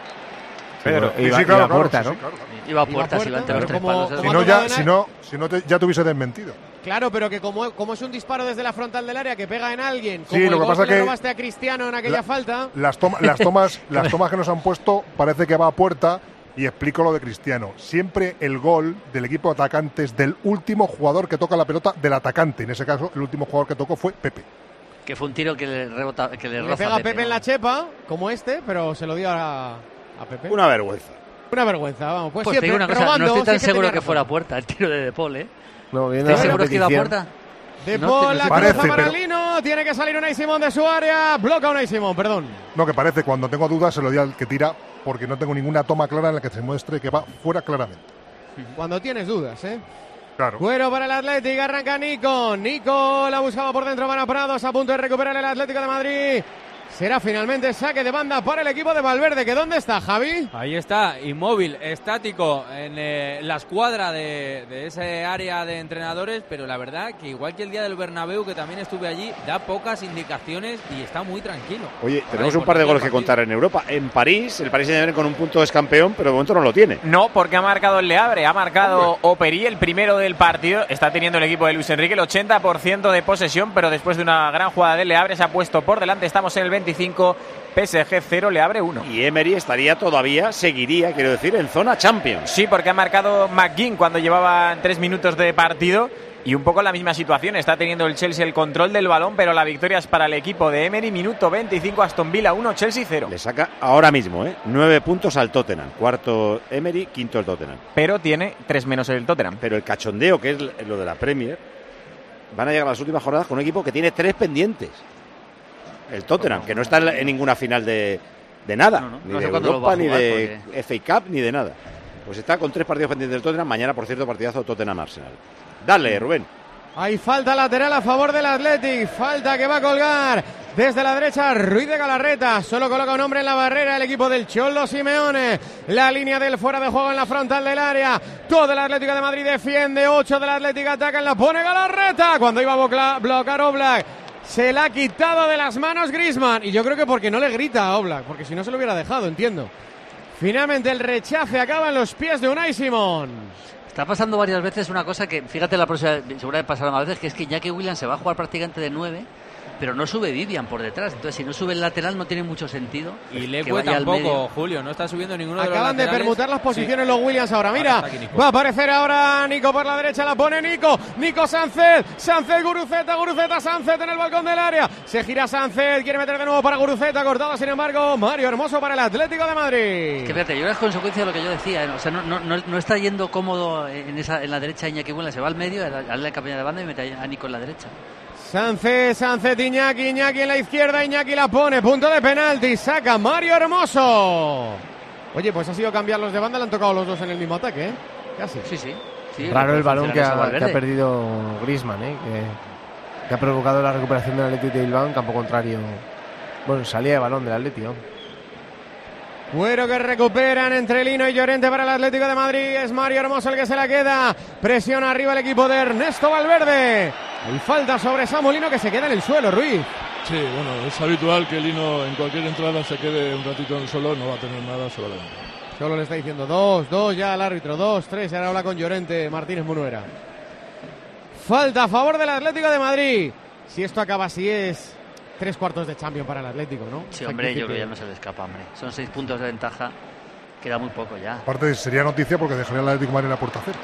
Pedro, Sí, iba, sí, claro, iba a claro, puerta, sí, ¿no? sí, claro. Iba a Iba puertas, a iba entre puerta, los tres pero como- palos. Si como no, ha ya, tocado si en no, si no te- ya te hubiese desmentido. Claro, pero que como, como es un disparo desde la frontal del área que pega en alguien, como Sí, el lo que gol pasa que le que robaste a Cristiano en aquella la- falta. Las, toma- las, tomas, las tomas que nos han puesto parece que va a puerta y explico lo de Cristiano. Siempre el gol del equipo atacante es del último jugador que toca la pelota del atacante. En ese caso, el último jugador que tocó fue Pepe. Que fue un tiro que le rebota, que le Le roza pega a Pepe ¿no? en la chepa, como este, pero se lo dio a, a Pepe. Una vergüenza. Una vergüenza, vamos. Pues, Pues te siempre digo una cosa, robando, no estoy tan sí es que seguro tenía que razón. fuera a puerta el tiro de De Paul, ¿eh? No, viendo ¿Estás la seguro que iba a repetición. puerta? De No, Paul, te- la Parece, cruza para pero- Lino, tiene que salir Unai Simón de su área, bloca Unai Simón, perdón. No, que parece, cuando tengo dudas se lo di al que tira porque no tengo ninguna toma clara en la que se muestre que va fuera claramente. Cuando tienes dudas, ¿eh? Claro. Cuero para el Atlético, arranca Nico. Nico la buscaba por dentro para Prados, a punto de recuperar el Atlético de Madrid. Será finalmente saque de banda para el equipo de Valverde, que ¿dónde está, Javi? Ahí está, inmóvil, estático en eh, la escuadra de, de ese área de entrenadores, pero la verdad que igual que el día del Bernabéu, que también estuve allí, da pocas indicaciones y está muy tranquilo. Oye, Ahora, tenemos un par de importante goles que el partido. contar en Europa. En París, el Paris Saint-Germain con un punto es campeón, pero de momento no lo tiene. No, porque ha marcado el Leabre, ha marcado Operi, el primero del partido. Está teniendo el equipo de Luis Enrique el ochenta por ciento de posesión, pero después de una gran jugada del Leabre se ha puesto por delante. Estamos en el veinticinco, P S G cero, Leabre uno. Y Emery estaría todavía, seguiría, quiero decir, en zona Champions. Sí, porque ha marcado McGinn cuando llevaban tres minutos de partido. Y un poco la misma situación, está teniendo el Chelsea el control del balón, pero la victoria es para el equipo de Emery. Minuto veinticinco, Aston Villa uno, Chelsea cero. Le saca ahora mismo, ¿eh? Nueve puntos al Tottenham. Cuarto Emery, quinto el Tottenham. Pero tiene tres menos el Tottenham. Pero el cachondeo, que es lo de la Premier, van a llegar a las últimas jornadas con un equipo que tiene tres pendientes. El Tottenham, que no está en ninguna final de, de nada. No, no, Ni no sé de cuándo lo va Europa, a ni jugar, de F A Cup, ni de nada. Pues está con tres partidos pendientes del Tottenham. Mañana, por cierto, partidazo Tottenham-Arsenal. Dale, Rubén. Hay falta lateral a favor del Athletic, falta que va a colgar Desde la derecha, Ruiz de Galarreta. Solo coloca un hombre en la barrera el equipo del Cholo Simeone. La línea del fuera de juego en la frontal del área. Todo el Atlético de Madrid defiende. Ocho del Atlético atacan. La pone Galarreta. Cuando iba a bloquear Oblak, se la ha quitado de las manos Griezmann. Y yo creo que porque no le grita a Oblak. Porque si no se lo hubiera dejado, entiendo. Finalmente el rechace acaba en los pies de Unai Simón. Está pasando varias veces una cosa que, fíjate, la próxima, segura que pasará más veces, que es que Iñaki Williams se va a jugar prácticamente de nueve, pero no sube Vivian por detrás. Entonces, si no sube el lateral, no tiene mucho sentido. Y Leque tampoco, Julio, no está subiendo ninguno de los laterales. Acaban de permutar las posiciones sí. los Williams ahora. Mira, ahora va a aparecer ahora Nico por la derecha, la pone Nico. Nico Sánchez, Sánchez Guruceta, Guruceta Sánchez en el balcón del área. Se gira Sánchez, quiere meter de nuevo para Guruceta, cortado sin embargo Mario Hermoso para el Atlético de Madrid. Es que fíjate, yo creo que es consecuencia de lo que yo decía, ¿eh? O sea, no, no, no, no está yendo cómodo en, esa, en la derecha Iñaki Williams, se va al medio, a la campaña de banda y mete a Nico en la derecha. Sánchez, Sánchez, Iñaki, Iñaki en la izquierda, Iñaki la pone, punto de penalti, saca Mario Hermoso. Oye, pues ha sido cambiarlos de banda, le han tocado los dos en el mismo ataque, ¿eh? Casi. Sí, sí. sí Raro el balón que ha, que ha perdido Griezmann, ¿eh? Que, que ha provocado la recuperación del Atlético de Bilbao en campo contrario. Bueno, salía de balón del Atlético. Cuero que recuperan entre Lino y Llorente para el Atlético de Madrid. Es Mario Hermoso el que se la queda. Presiona arriba el equipo de Ernesto Valverde. Y falta sobre Samu Lino que se queda en el suelo, Ruiz. Sí, bueno, es habitual que Lino en cualquier entrada se quede un ratito en el suelo. No va a tener nada, solo levantar. Solo le está diciendo dos, dos ya al árbitro. Dos, tres, y ahora habla con Llorente Martínez Munuera. Falta a favor del Atlético de Madrid. Si esto acaba así es... Tres cuartos de Champions para el Atlético, ¿no? Sí, hombre, yo creo que ya no se le escapa, hombre. Son seis puntos de ventaja. Queda muy poco ya. Aparte, sería noticia porque dejaría al Atlético de Madrid en la puerta cero.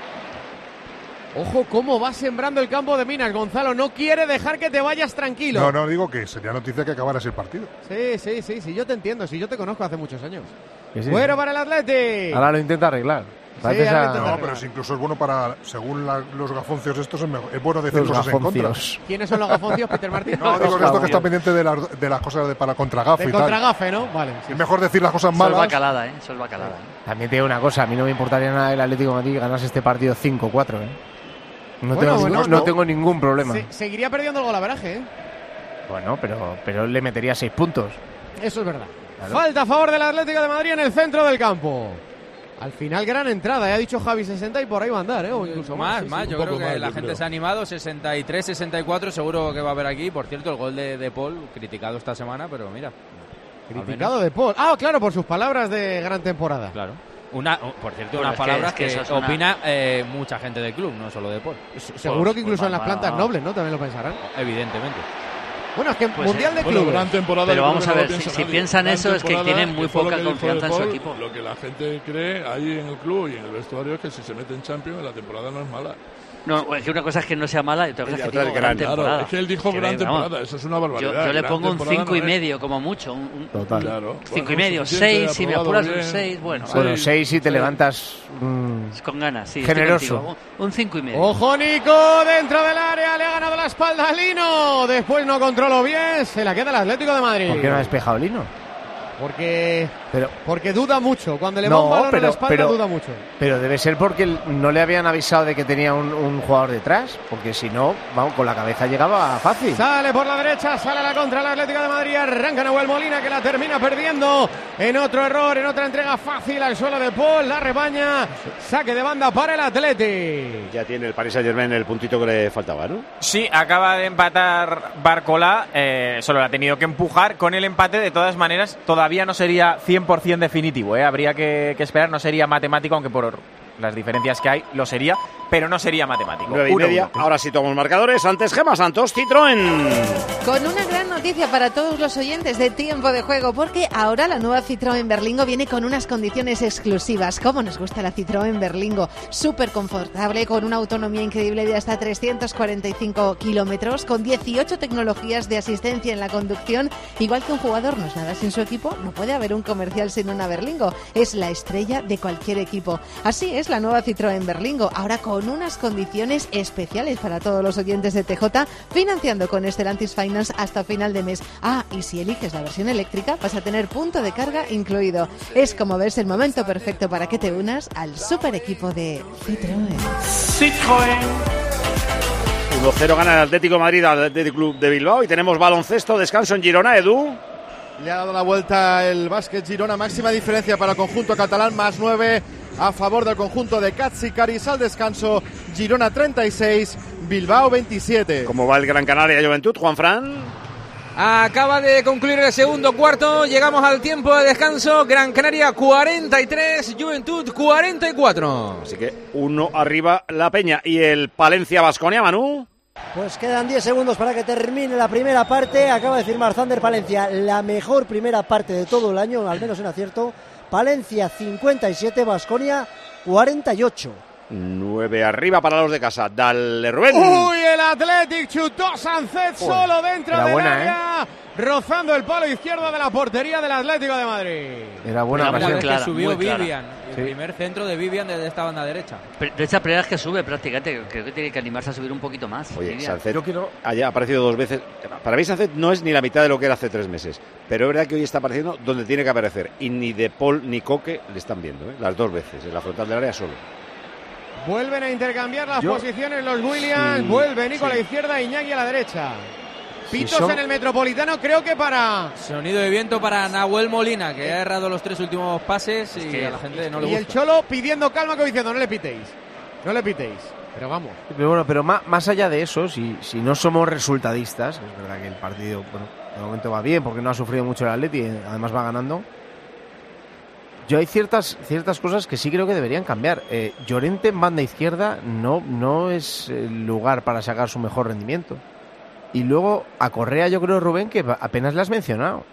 Ojo cómo va sembrando el campo de minas. Gonzalo no quiere dejar que te vayas tranquilo. No, no, digo que sería noticia que acabaras el partido. Sí, sí, sí, sí, yo te entiendo. Si yo te conozco hace muchos años. Sí. Bueno para el Atlético. Ahora lo intenta arreglar. Sí, a... No, pero si incluso es bueno para, según la, los gafoncios estos, es, mejor, es bueno decir los cosas gafoncios. En contra. ¿Quiénes son los gafoncios, Peter Martín? No, digo que esto que está pendiente de, la, de las cosas de, para contragafe de y tal. Contragafe, ¿no? Vale. Sí. Es mejor decir las cosas malas. Sol bacalada, ¿eh? Sol bacalada. ¿eh? También te digo una cosa, a mí no me importaría nada el Atlético de Madrid ganase este partido cinco cuatro, ¿eh? No, bueno, tengo, bueno, no, no tengo ningún problema. Se, seguiría perdiendo el golaveraje, ¿eh? Bueno, pero, pero le metería seis puntos. Eso es verdad. Claro. Falta a favor del Atlético de Madrid en el centro del campo. Al final, gran entrada, ya ha dicho Javi, sesenta y por ahí va a andar, ¿eh? O incluso más, más. Sí, más. sí, yo creo que más, la yo gente creo. se ha animado, sesenta y tres, sesenta y cuatro, seguro que va a haber aquí. Por cierto, el gol de, de Paul, criticado esta semana, pero mira. Criticado de Paul. Ah, claro, por sus palabras de gran temporada. Claro. Una, por cierto, bueno, unas palabras que, que, que opina una... eh, mucha gente del club, no solo de Paul. Seguro pues, que incluso pues, en las plantas no. nobles, ¿no? También lo pensarán. Evidentemente. Bueno, es que pues Mundial de bueno, Clubes. Gran temporada, pero vamos a ver, no si, si nadie. piensan gran eso es que tienen muy poca confianza en su equipo. Lo que la gente cree ahí en el club y en el vestuario es que si se mete en Champions la temporada no es mala. No, es que una cosa es que no sea mala y otra cosa es que otra diga gran temporada. Claro, es que él dijo que gran temporada, vamos, eso es una barbaridad. Yo, yo le pongo un cinco y medio como mucho. Un, un, Total. Claro. Cinco y medio, seis, si me apuras un seis, bueno. Bueno, seis si te levantas mmm, con ganas, sí. Generoso. Un cinco y medio. Ojo Nico, dentro del área, le ha ganado la espalda a Lino. Después no controló bien, se la queda el Atlético de Madrid. ¿Por qué no ha despejado Lino? Porque pero, porque duda mucho. Cuando le no, va un balón pero, en la espalda pero, duda mucho. Pero debe ser porque no le habían avisado de que tenía un, un jugador detrás. Porque si no, vamos, con la cabeza llegaba fácil. Sale por la derecha, sale a la contra el Atlético de Madrid. Arranca Nahuel Molina que la termina perdiendo. En otro error, en otra entrega fácil al suelo de Paul. La rebaña. Saque de banda para el Atleti. Ya tiene el Paris Saint-Germain el puntito que le faltaba, ¿no? Sí, acaba de empatar Barcola. Eh, solo lo ha tenido que empujar. Con el empate, de todas maneras, todavía no sería cien por ciento definitivo, ¿eh? Habría que, que esperar, no sería matemático, aunque por las diferencias que hay lo sería, pero no sería matemático. nueve y media, ahora sí tomamos marcadores. Antes Gemma Santos, Citroën. Con una gran noticia para todos los oyentes de Tiempo de Juego, porque ahora la nueva Citroën Berlingo viene con unas condiciones exclusivas. Como nos gusta la Citroën Berlingo, súper confortable, con una autonomía increíble de hasta trescientos cuarenta y cinco kilómetros, con dieciocho tecnologías de asistencia en la conducción. Igual que un jugador no es nada sin su equipo, no puede haber un comercial sin una Berlingo. Es la estrella de cualquier equipo. Así es la nueva Citroën Berlingo, ahora con unas condiciones especiales para todos los oyentes de T J, financiando con Stellantis Finance hasta final de mes. Ah, y si eliges la versión eléctrica, vas a tener punto de carga incluido. Es como ves el momento perfecto para que te unas al super equipo de Citroën. Citroën. uno cero gana el Atlético de Madrid al Atlético Club de Bilbao y tenemos baloncesto, descanso en Girona, Edu. Le ha dado la vuelta el Básquet Girona, máxima diferencia para el conjunto catalán, más nueve a favor del conjunto de Katsikaris al descanso. Girona treinta y seis, Bilbao veintisiete. ¿Cómo va el Gran Canaria Juventud, Juanfran? Acaba de concluir el segundo cuarto, llegamos al tiempo de descanso. Gran Canaria cuarenta y tres, Juventud cuarenta y cuatro. Así que uno arriba la Peña. ¿Y el Palencia Baskonia, Manu? Pues quedan diez segundos para que termine la primera parte. Acaba de firmar Zander Palencia la mejor primera parte de todo el año, al menos en acierto. Palencia cincuenta y siete, Baskonia cuarenta y ocho. nueve arriba para los de casa. Dale, Rubén. Uy, el Athletic chutó Sánchez Uy, solo dentro del buena, área, ¿eh? Rozando el palo izquierdo de la portería del Atlético de Madrid. Era buena Era muy ocasión. clara, que subió muy clara. Vivian, el Sí. primer centro de Vivian desde esta banda derecha. De esta primera vez que sube prácticamente, creo que tiene que animarse a subir un poquito más. Oye, Vivian. Sánchez haya aparecido dos veces. Para mí Sánchez no es ni la mitad de lo que era hace tres meses. Pero es verdad que hoy está apareciendo donde tiene que aparecer. Y ni De Paul ni Coque le están viendo, ¿eh? Las dos veces, en la frontal del área solo. Vuelven a intercambiar las Yo- posiciones los Williams. Sí, Vuelve Nico sí. a la izquierda, Iñaki a la derecha. Si Pitos son- en el Metropolitano, creo que para... Sonido de viento para Nahuel Molina, que ha errado los tres últimos pases y que- a la gente no le Y el gusta. Cholo pidiendo calma, como diciendo, no le pitéis. No le pitéis. Pero vamos. Pero bueno, pero más, más allá de eso, si, si no somos resultadistas, es verdad que el partido, bueno, de momento va bien porque no ha sufrido mucho el Atleti y además va ganando. Yo hay ciertas ciertas cosas que sí creo que deberían cambiar. Eh, Llorente en banda izquierda no, no es el lugar para sacar su mejor rendimiento. Y luego a Correa yo creo, Rubén, que apenas le has mencionado.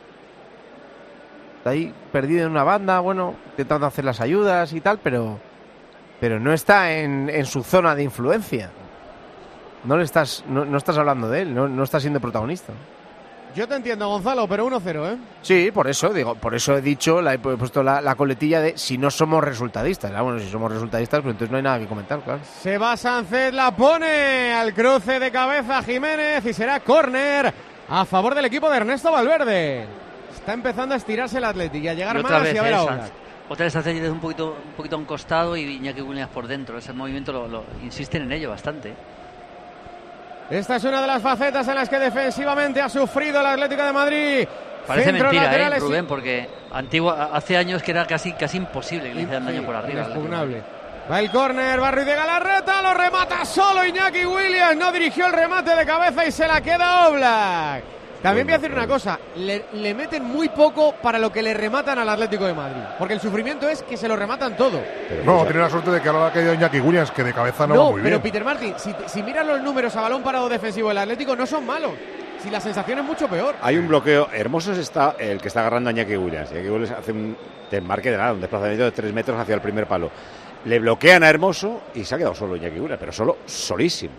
Está ahí perdido en una banda, bueno, intentando hacer las ayudas y tal, pero, pero no está en, en su zona de influencia. No le estás, no, no estás hablando de él, no, no está siendo protagonista. Yo te entiendo, Gonzalo, pero uno cero, ¿eh? Sí, por eso, digo, por eso he dicho, la, he puesto la, la coletilla de si no somos resultadistas. Ah, bueno, si somos resultadistas, pues entonces no hay nada que comentar, claro. Se va Sánchez, la pone al cruce de cabeza Jiménez y será córner a favor del equipo de Ernesto Valverde. Está empezando a estirarse el Atlético y a llegar Y otra más vez, y a ver eh, ahora. Sánchez. Otra vez Sánchez un poquito, un poquito a un costado y Iñaki Williams por dentro. Ese movimiento lo, lo insisten en ello bastante. Esta es una de las facetas en las que defensivamente ha sufrido el Atlético de Madrid. Parece Centros mentira, laterales ¿eh, y- Rubén? Porque antiguo, hace años que era casi, casi imposible que le hicieran daño por arriba. Inexpugnable. Va el córner, Barrio de Galarreta, lo remata solo Iñaki Williams, no dirigió el remate de cabeza y se la queda Oblak. También voy a decir una cosa, le, le meten muy poco para lo que le rematan al Atlético de Madrid, porque el sufrimiento es que se lo rematan todo. No, tiene la suerte de que ahora ha caído Iñaki Williams, que de cabeza no, No, va muy pero bien. Peter Martin, si, si miras los números a balón parado defensivo del Atlético, no son malos. Si la sensación es mucho peor. Hay un bloqueo. Hermoso está el que está agarrando a Iñaki Williams. Iñaki Williams hace un desmarque de nada, un desplazamiento de tres metros hacia el primer palo. Le bloquean a Hermoso y se ha quedado solo Iñaki Williams, pero solo, solísimo.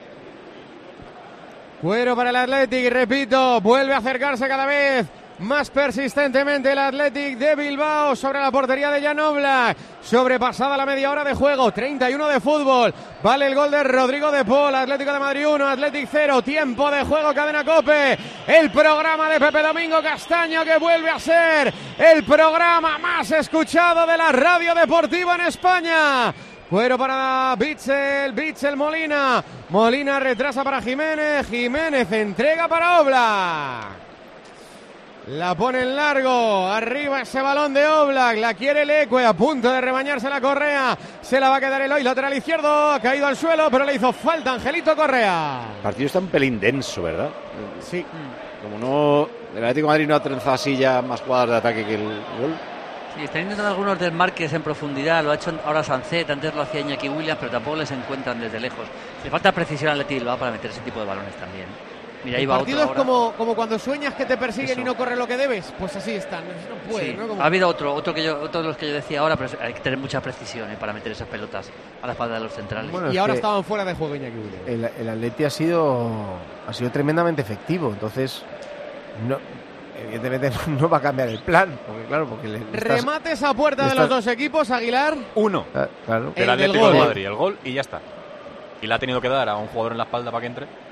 Cuero para el Athletic y repito, vuelve a acercarse cada vez más persistentemente el Athletic de Bilbao sobre la portería de Jan Oblak. Sobrepasada la media hora de juego, treinta y uno de fútbol. Vale el gol de Rodrigo de Paul, Atlético de Madrid uno, Athletic cero. Tiempo de juego, Cadena COPE. El programa de Pepe Domingo Castaño que vuelve a ser el programa más escuchado de la radio deportiva en España. Cuero para Bitzel, Bitzel Molina. Molina retrasa para Jiménez. Jiménez entrega para Oblak. La pone en largo. Arriba ese balón de Oblak. La quiere Leque. A punto de rebañarse la Correa. Se la va a quedar Eloy. Lateral izquierdo. Ha caído al suelo, pero le hizo falta Angelito Correa. El partido está un pelín denso, ¿verdad? Sí. Como no. El Atlético de Madrid no ha trenzado así ya más jugadas de ataque que el gol. Sí, están intentando algunos desmarques en profundidad, lo ha hecho ahora Sancet, antes lo hacía Iñaki Williams, pero tampoco les encuentran desde lejos. Le falta precisión al Athletic Bilbao para meter ese tipo de balones también. Mira, ahí El va partido otro es ahora. como, como cuando sueñas que te persiguen Eso. y no corres lo que debes. Pues así están. No puede, Sí, ¿no? Como- ha habido otro, otro que yo, otro de los que yo decía ahora, pero hay que tener mucha precisión, eh, para meter esas pelotas a la espalda de los centrales. Bueno, y es ahora que estaban fuera de juego Iñaki Williams. El, el Atleti ha sido, ha sido tremendamente efectivo, entonces no, evidentemente no va a cambiar el plan, porque claro, porque le, le estás- Remates a puerta le de los estás- dos equipos, Aguilar. Uno. Ah, claro. El Del del Atlético gol. de Madrid, el gol y ya está. Y le ha tenido que dar a un jugador en la espalda para que entre.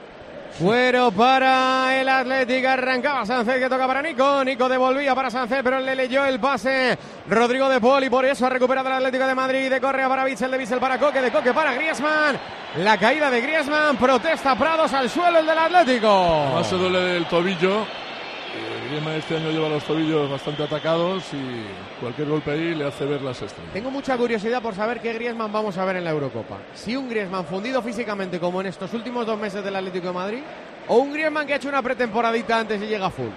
Fuero para el Atlético, arrancaba Sánchez, que toca para Nico, Nico devolvía para Sánchez, pero le leyó el pase Rodrigo de Paul y por eso ha recuperado el Atlético de Madrid, de Correa para Bitzel, de Bitzel para Coque, de Coque para Griezmann, la caída de Griezmann, protesta Prados, al suelo el del Atlético. Más se duele el tobillo, eh, Griezmann este año lleva los tobillos bastante atacados y cualquier golpe ahí le hace ver las estrellas. Tengo mucha curiosidad por saber qué Griezmann vamos a ver en la Eurocopa. Si un Griezmann fundido físicamente como en estos últimos dos meses del Atlético de Madrid, o un Griezmann que ha hecho una pretemporadita antes y llega full.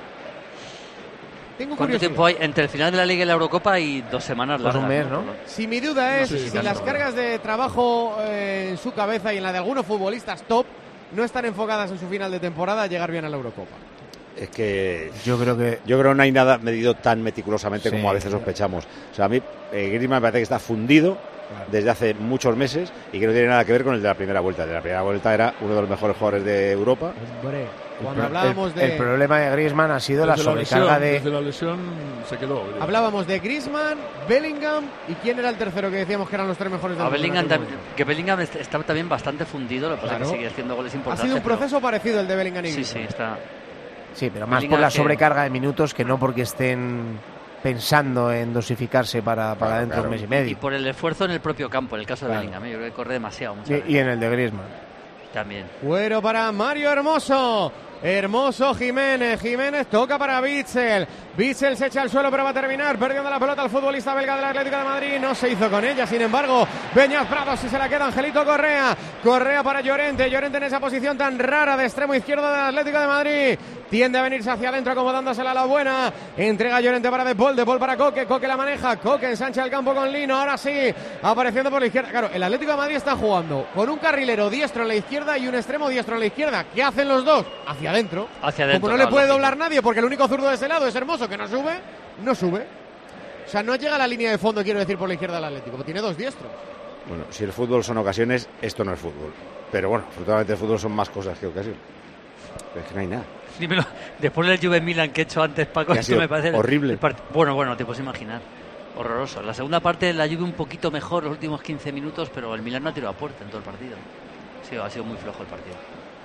Tengo ¿Cuánto tiempo hay entre el final de la Liga y la Eurocopa y dos semanas largas? Pues un mes, ¿no? Si mi duda es No sé si si tanto, las cargas de trabajo eh, en su cabeza y en la de algunos futbolistas top no están enfocadas en su final de temporada a llegar bien a la Eurocopa. Es que yo creo que yo creo que no hay nada medido tan meticulosamente Sí. como a veces sospechamos. O sea, a mí eh, Griezmann me parece que está fundido desde hace muchos meses y que no tiene nada que ver con el de la primera vuelta. El de la primera vuelta era uno de los mejores jugadores de Europa. Hombre, cuando el, hablábamos el, de el problema de Griezmann ha sido la Desde sobrecarga lesión, de Desde la lesión se quedó. hablábamos de Griezmann, Bellingham y quién era el tercero que decíamos que eran los tres mejores del A mundo en Bellingham, aquel tam- momento. que Bellingham est- está también bastante fundido, lo que pasa es Claro. que sigue haciendo goles Ha importantes. sido un pero- proceso parecido el de Bellingham y Sí, Griezmann. sí, está. Sí, pero más Bellingham por la que- sobrecarga de minutos que no porque estén pensando en dosificarse para, para Claro, dentro de claro. un mes y Y medio. por el esfuerzo en el propio campo, en el caso de Claro. Bellingham. ¿eh? Yo creo que corre demasiado. muchas Y, veces. y en el de Griezmann. También. Fuero para Mario Hermoso. Hermoso Jiménez. Jiménez toca para Bitzel. Bitzel se echa al suelo, pero va a terminar perdiendo la pelota al futbolista belga del Atlético de Madrid. No se hizo con ella, sin embargo, Beñat Prados si se la queda Angelito Correa. Correa para Llorente. Llorente en esa posición tan rara de extremo izquierdo del Atlético de Madrid. Tiende a venirse hacia adentro, acomodándosela a la buena. Entrega Llorente para De Paul. De Paul para Coque. Coque la maneja. Coque ensancha el campo con Lino. Ahora sí, apareciendo por la izquierda. Claro, el Atlético de Madrid está jugando con un carrilero diestro en la izquierda y un extremo diestro en la izquierda. ¿Qué hacen los dos? Hacia adentro. Hacia adentro. Como no le claro, puede lógico. doblar nadie porque el único zurdo de ese lado es Hermoso, que no sube, no sube. O sea, no llega a la línea de fondo, quiero decir, por la izquierda del Atlético. Tiene dos diestros. Bueno, si el fútbol son ocasiones, esto no es fútbol. Pero bueno, afortunadamente el fútbol son más cosas que ocasiones. Pero es que no hay nada. Dímelo, después del Juve Milan que he hecho antes, Paco, Que ha esto sido me parece el- horrible. el part- Bueno, bueno, te puedes imaginar. Horroroso. La segunda parte la Juve un poquito mejor, los últimos quince minutos, pero el Milan no ha tirado a puerta en todo el partido. Sí, ha sido muy flojo el partido.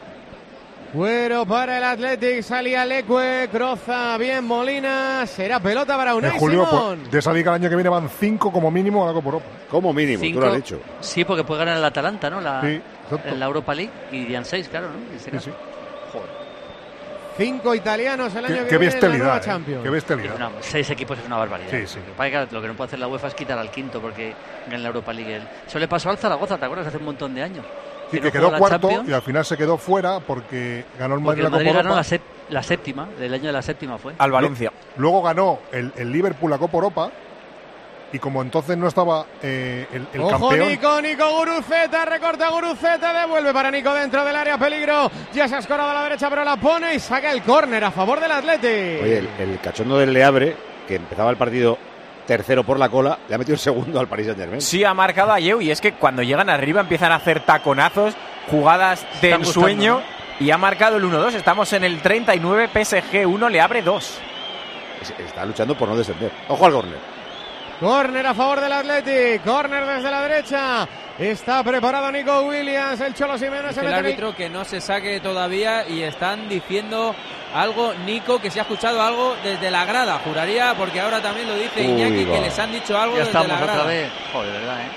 Fuero para el Athletic, salía Leque, croza bien Molina, será pelota para Eh, Unai Julio, Simón. pues, de esa liga el año que viene van cinco como mínimo a la Copa Europa. Como mínimo, Cinco- tú lo has dicho. Sí, porque puede ganar el Atalanta, ¿no? La, Sí, exacto. en la Europa League y irían seis, claro, ¿no? En ese Sí, caso. sí. Joder. Cinco italianos el año Qué, que qué viene en la nueva bestialidad, eh, Champions. qué bestialidad. No, seis equipos es una barbaridad. Sí, sí. Lo que pasa es que lo que no puede hacer la UEFA es quitar al quinto porque en la Europa League. el- Eso le pasó al Zaragoza, ¿te acuerdas? Hace un montón de años. Sí, no que jugó quedó la cuarto Champions, y al final se quedó fuera porque ganó el porque Madrid el la Madrid Copa ganó Europa. la, sep- la séptima, del año de la séptima fue. Al Valencia. Luego ganó el, el Liverpool la Copa Europa y como entonces no estaba eh, el, el Ojo campeón. Nico, Nico Guruceta, recorta Guruceta, devuelve para Nico dentro del área, peligro. Ya se ha escorado a la derecha, pero la pone y saca el córner a favor del Athletic. Oye, el, el cachondo del Leabre, que empezaba el partido tercero por la cola, le ha metido el segundo al Paris Saint-Germain. Sí, ha marcado a Yeu y es que cuando llegan arriba empiezan a hacer taconazos, jugadas de Están gustando, ensueño y ha marcado el uno dos. Estamos en el treinta y nueve, P S G uno, Leabre dos. Es- Está luchando por no descender. Ojo al córner. Córner a favor del Athletic, córner desde la derecha. Está preparado Nico Williams, el Cholo Simeone se Dice el mete en el- árbitro que no se saque todavía y están diciendo algo, Nico, que se ha escuchado algo desde la grada, juraría, porque ahora también lo dice Uy, Iñaki, va. que les han dicho algo Ya desde estamos la grada. otra vez. Joder, de verdad, ¿eh?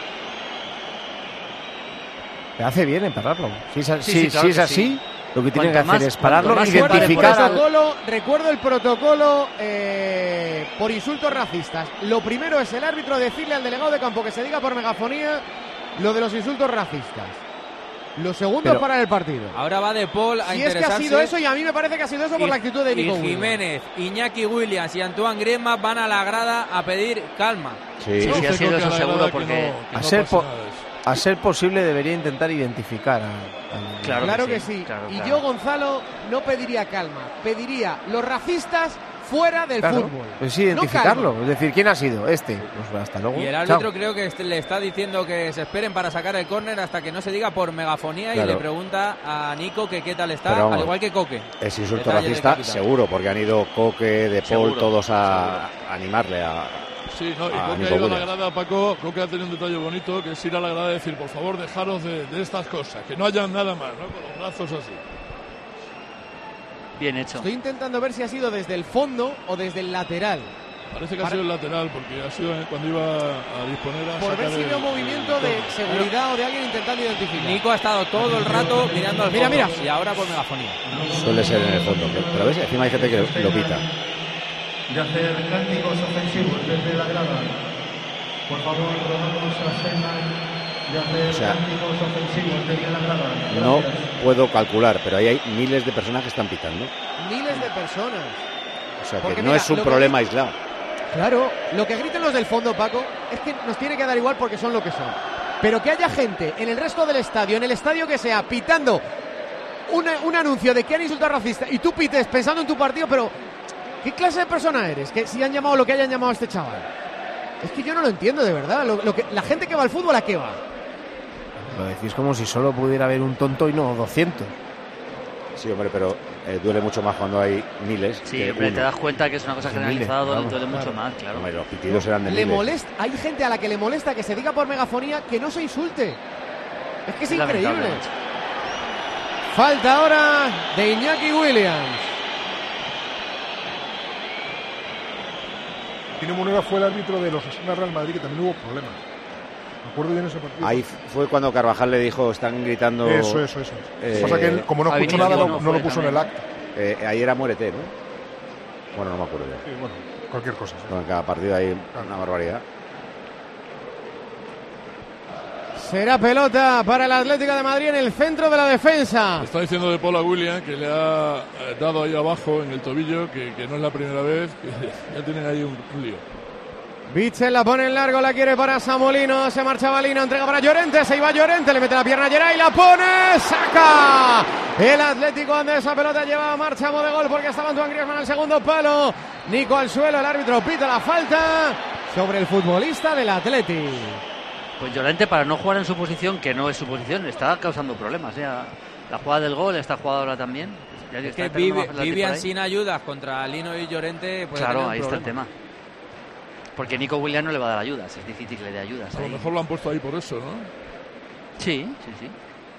Le hace bien en pararlo. Si es, a- Sí, si- sí, claro si es que así, sí. lo que tienen que Cuanto hacer más- es pararlo, cuanto más Recuerdo el identificar al... protocolo, recuerdo el protocolo eh, por insultos racistas. Lo primero es el árbitro decirle al delegado de campo que se diga por megafonía lo de los insultos racistas. Lo segundo Pero- es parar el partido. Ahora va De Paul a Si es que ha interesarse. sido eso, y a mí me parece que ha sido eso por Y- la actitud de Nico y Williams. Jiménez, Iñaki Williams y Antoine Griezmann van a la grada a pedir calma. Sí. Sí, Yo sí, ha creo sido que eso a la seguro grada que porque... no- que A no ser pasa po- nada de eso. A ser posible debería intentar identificar a... a- Claro, Claro que que sí, sí. claro, y claro. yo, Gonzalo, no pediría calma. Pediría los racistas fuera del Claro, fútbol. pues sí, No identificarlo. calma. es decir, ¿quién ha sido? Este. Pues hasta luego. Y el Chao. árbitro creo que este- le está diciendo que se esperen para sacar el córner hasta que no se diga por megafonía Claro. y le pregunta a Nico que qué tal está, Pero vamos, al igual que Coque. Es insulto Detalle del racista, capitán. seguro, porque han ido Coque, De Paul, Seguro, todos a, a animarle a. Sí, no, y a Coque Nico ha ido a la Williams. grada, Paco. Coque ha tenido un detalle bonito, que es ir a la grada y decir, por favor, dejaros de, de estas cosas, que no haya nada más, ¿no? Con los brazos así. Bien hecho. Estoy intentando ver si ha sido desde el fondo o desde el lateral. Parece que ha sido el lateral, porque ha sido cuando iba a disponer a Por ver si el, veo movimiento de seguridad o de alguien intentando identificar. Nico ha estado todo el rato mirando al Mira, fondo. mira. Y ahora por megafonía. Suele ser en el fondo, pero ves, encima hay gente que lo pita. De hacer cánticos ofensivos desde la grada. Por favor, rogamos a Senna de hacer O sea, cánticos ofensivos desde la grada. No puedo calcular, pero ahí hay miles de personas que están pitando. Miles de personas. O sea, que Porque no mira, es un lo que- problema aislado. Claro, lo que griten los del fondo, Paco, es que nos tiene que dar igual porque son lo que son. Pero que haya gente en el resto del estadio, en el estadio que sea, pitando una- un anuncio de que han insultado racista y tú pites pensando en tu partido, pero ¿qué clase de persona eres? Que si han llamado lo que hayan llamado a este chaval. Es que yo no lo entiendo de verdad. Lo, lo que, la gente que va al fútbol, ¿a qué va? Lo decís como si solo pudiera haber un tonto y no doscientos. Sí, hombre, pero eh, duele mucho más cuando hay miles. Sí, que hombre, uno. te das cuenta que es una cosa Sí, generalizada, miles, duele, vamos, duele mucho claro. más, claro. Hombre, los pitidos eran de Le miles. molesta, hay gente a la que le molesta que se diga por megafonía que no se insulte. Es que es, Es increíble. lamentable, macho. Falta ahora de Iñaki Williams. Tino Monega fue el árbitro de los Osasuna Real Madrid, que también hubo problemas. Me acuerdo bien ese partido. Ahí fue cuando Carvajal le dijo, están gritando... Eso, eso, eso. eh, Pasa que él, como no escuchó nada, no, no lo puso en el acta. Eh, ahí era muérete, ¿no? Bueno, no me acuerdo ya. Sí, bueno, cualquier cosa. sí. Bueno, en cada partido hay una barbaridad. Será pelota para el Atlético de Madrid en el centro de la defensa. Está diciendo de Paul a William que le ha eh, dado ahí abajo en el tobillo, que, que no es la primera vez, que ya tienen ahí un, un lío. Bichel la pone en largo, la quiere para Samolino, se marcha Balino, entrega para Llorente, se iba Llorente, le mete la pierna a Geray, la pone, saca el Atlético donde esa pelota lleva marcha a modo de gol porque estaba Antoine Griezmann al segundo palo. Nico al suelo, el árbitro pita la falta sobre el futbolista del Atleti. Pues Llorente, para no jugar en su posición, que no es su posición, está causando problemas. ¿eh? La jugada del gol, esta jugada ahora también. Ya Es está que empezando Vivi- a hacer la Vivian por ahí. sin ayudas contra Lino y Llorente. puede Claro, tener un ahí está el problema. tema. Porque Nico Williams no le va a dar ayudas, es difícil que le dé ayudas. A lo ahí. mejor lo han puesto ahí por eso, ¿no? Sí, sí, sí.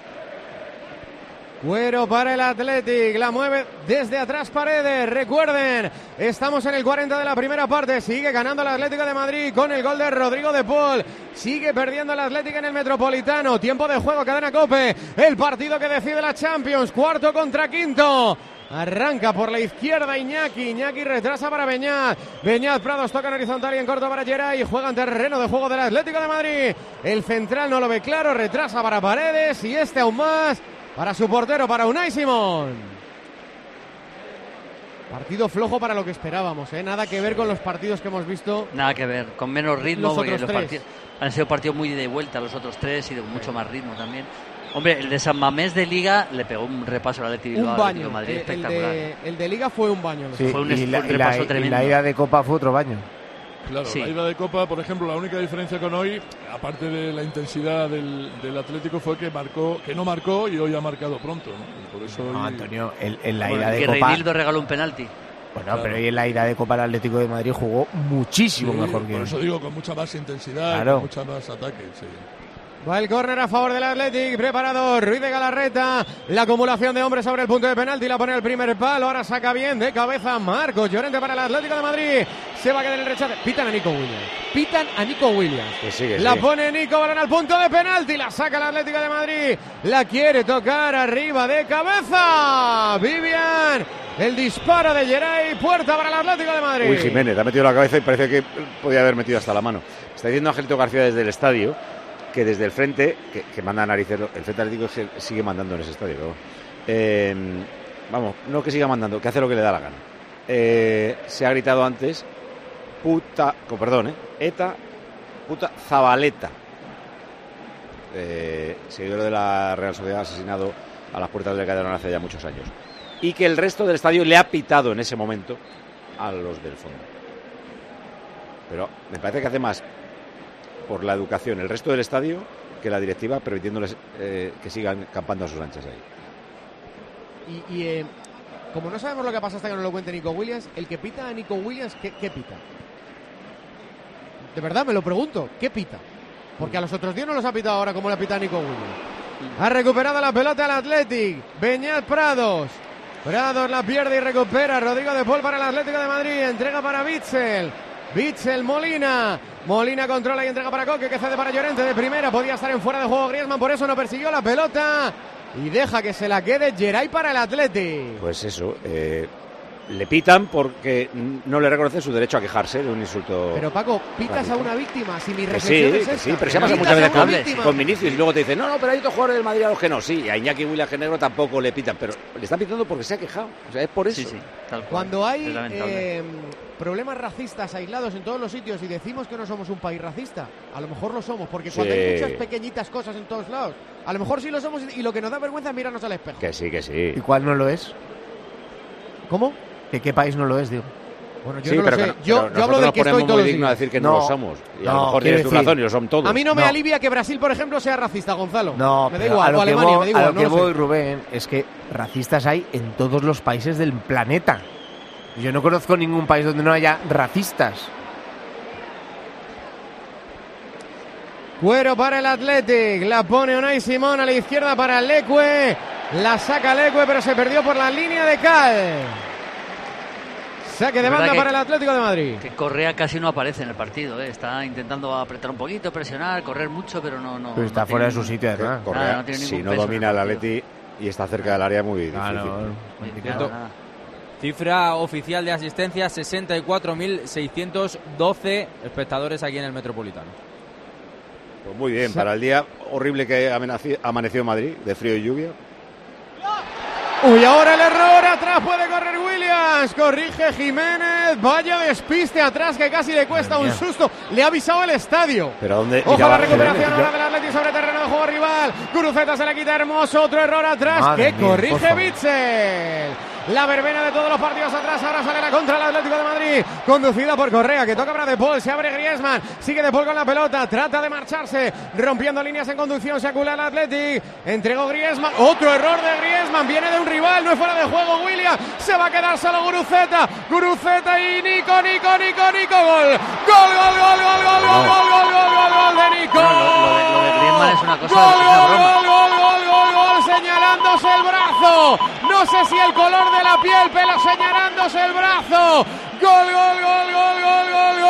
Cuero para el Athletic, la mueve desde atrás Paredes. Recuerden, estamos en el cuarenta de la primera parte. Sigue ganando el Atlético de Madrid con el gol de Rodrigo de Paul. Sigue perdiendo el Atlético en el Metropolitano. Tiempo de juego, cadena COPE. El partido que decide la Champions, cuarto contra quinto. Arranca por la izquierda Iñaki. Iñaki retrasa para Beñat. Beñat Prados toca en horizontal y en corto para Geray. Juega en terreno de juego del Atlético de Madrid. El central no lo ve claro. Retrasa para Paredes. Y este aún más para su portero, para Unai Simón. Partido flojo para lo que esperábamos, ¿eh? Nada que ver con los partidos que hemos visto. Nada que ver, con menos ritmo, Los porque otros los tres. partidos han sido partidos muy de vuelta los otros tres y de mucho más ritmo también. Hombre, el de San Mamés de Liga le pegó un repaso al Atlético Un Bilbao, baño. Atlético de Madrid El, el espectacular. de, el de Liga fue un baño. Sí, Fue un- y, fue la, un y la- repaso y tremendo. la ida de Copa fue otro baño. Claro, Sí. la ida de Copa, por ejemplo, la única diferencia con hoy, aparte de la intensidad del, del Atlético, fue que marcó, que no marcó y hoy ha marcado pronto, ¿no? Y por eso No, hoy- Antonio, en, en la Bueno, ida de que Copa. Reinildo regaló un penalti. Bueno, Claro. pero hoy en la ida de Copa el Atlético de Madrid jugó muchísimo Sí, mejor que por hoy. eso digo, con mucha más intensidad, Claro. con mucha más ataque. Sí. Va el córner a favor del Athletic, preparado Ruiz de Galarreta, la acumulación de hombres sobre el punto de penalti, la pone el primer palo, ahora saca bien de cabeza Marcos Llorente para el Atlético de Madrid, se va a quedar en el rechace, pitan a Nico Williams, pitan a Nico Williams, Que sigue, la sigue. pone Nico, balón al punto de penalti, la saca el Atlético de Madrid, la quiere tocar arriba de cabeza, Vivian, el disparo de Geray, puerta para el Atlético de Madrid. Uy, Jiménez, ha metido la cabeza y parece que podía haber metido hasta la mano. Está diciendo Angelito García desde el estadio que desde el frente, que, que manda narices, el frente atlético se- sigue mandando en ese estadio. Pero, eh, vamos, no que siga mandando, que hace lo que le da la gana. Eh, se ha gritado antes, puta, con perdón, eh, ETA, puta Zabaleta. Eh, seguidor de la Real Sociedad asesinado a las puertas del Calderón hace ya muchos años. Y que el resto del estadio le ha pitado en ese momento a los del fondo. Pero me parece que hace más por la educación el resto del estadio que la directiva, permitiéndoles eh, que sigan campando a sus anchas ahí. Y, y, eh, como no sabemos lo que pasa hasta que nos lo cuente Nico Williams, el que pita a Nico Williams, ¿qué, qué pita? De verdad, me lo pregunto, ¿qué pita? Porque a los otros diez no los ha pitado ahora como le ha pitado a Nico Williams. Ha recuperado la pelota el Athletic, Beñat Prados. Prados la pierde y recupera. Rodrigo de Paul para el Atlético de Madrid. Entrega para Bitzel. Bitzel, Molina. Molina controla y entrega para Coque, que cede para Llorente de primera. Podía estar en fuera de juego Griezmann, por eso no persiguió la pelota. Y deja que se la quede Geray para el Atleti. Pues eso, eh, le pitan porque no le reconocen su derecho a quejarse de un insulto. Pero Paco, pitas radical. a una víctima, si mi Que reflexión sí, es que esta. sí, pero se ha pasado Pitas muchas a veces una víctima. con, con Vinicius y luego te dicen, no, no, pero hay otros jugadores del Madrid a los que no. Sí, a Iñaki Williams Genegro tampoco le pitan, pero le están pitando porque se ha quejado. O sea, es por eso. Sí, sí, tal cual. Cuando hay Es lamentable. eh, problemas racistas aislados en todos los sitios y decimos que no somos un país racista, a lo mejor lo somos, porque cuando Sí. hay muchas pequeñitas cosas en todos lados, a lo mejor sí lo somos y lo que nos da vergüenza es mirarnos al espejo. Que sí, que sí. ¿Y cuál no lo es? ¿Cómo? ¿De qué país no lo es, digo? Bueno, yo Sí, no lo pero sé. que no- yo, pero yo hablo nosotros del nos que estoy ponemos todos muy los dignos a días. decir que no, lo somos. Y a lo mejor quiero tienes tu decir- razón y lo son todos. A mí no me No. alivia que Brasil, por ejemplo, sea racista, Gonzalo. No, me da pero igual. a lo O que Alemania, voy, me da igual. a lo no que lo sé. voy, Rubén, es que racistas hay en todos los países del planeta. Yo no conozco ningún país donde no haya racistas. Cuero para el Athletic, la pone Unai Simón a la izquierda para Leque, la saca Leque, pero se perdió por la línea de Cal. Saque de Es verdad banda que- para el Atlético de Madrid. Que Correa casi no aparece en el partido, ¿eh? Está intentando apretar un poquito, presionar, correr mucho, pero no... no Pero está no fuera de tiene su ningún- sitio, además. Correa, Nada, no tiene si ningún no peso en domina el el partido. Atleti y está cerca del área, muy difícil. Claro. Muy bien, Cierto. nada. Cifra oficial de asistencia, sesenta y cuatro mil seiscientos doce espectadores aquí en el Metropolitano. Pues muy bien, para el día horrible que amenaci- amaneció en Madrid, de frío y lluvia. Uy, ahora el error, atrás puede correr Williams, corrige Jiménez, vaya despiste atrás que casi le cuesta un susto, le ha avisado el estadio. Pero ¿a dónde Ojo a miraba la recuperación Jiménez? ahora del Atleti sobre terreno de juego rival. Guruceta se le quita Hermoso, otro error atrás Madre que mía, por corrige favor. Bitzel. La verbena de todos los partidos atrás, ahora sale la contra el Atlético de Madrid, conducida por Correa, que toca para De Paul, se abre Griezmann, sigue De Paul con la pelota, trata de marcharse, rompiendo líneas en conducción, se acula el Atlético, entregó Griezmann, otro error de Griezmann, viene de un rival, no es fuera de juego William, se va a quedar solo Guruceta, Guruceta y Nico, Nico, Nico, Nico, gol, gol, gol, gol, gol, gol, gol, gol, gol, gol, gol, gol de Nico. Bueno, lo, lo de, lo de Griezmann es una cosa, Gol, es una gol, broma. gol, gol, gol, gol, gol, señalándose el brazo. No sé si el color de la piel, pero señalándose el brazo. Gol, gol, gol, gol, gol, gol,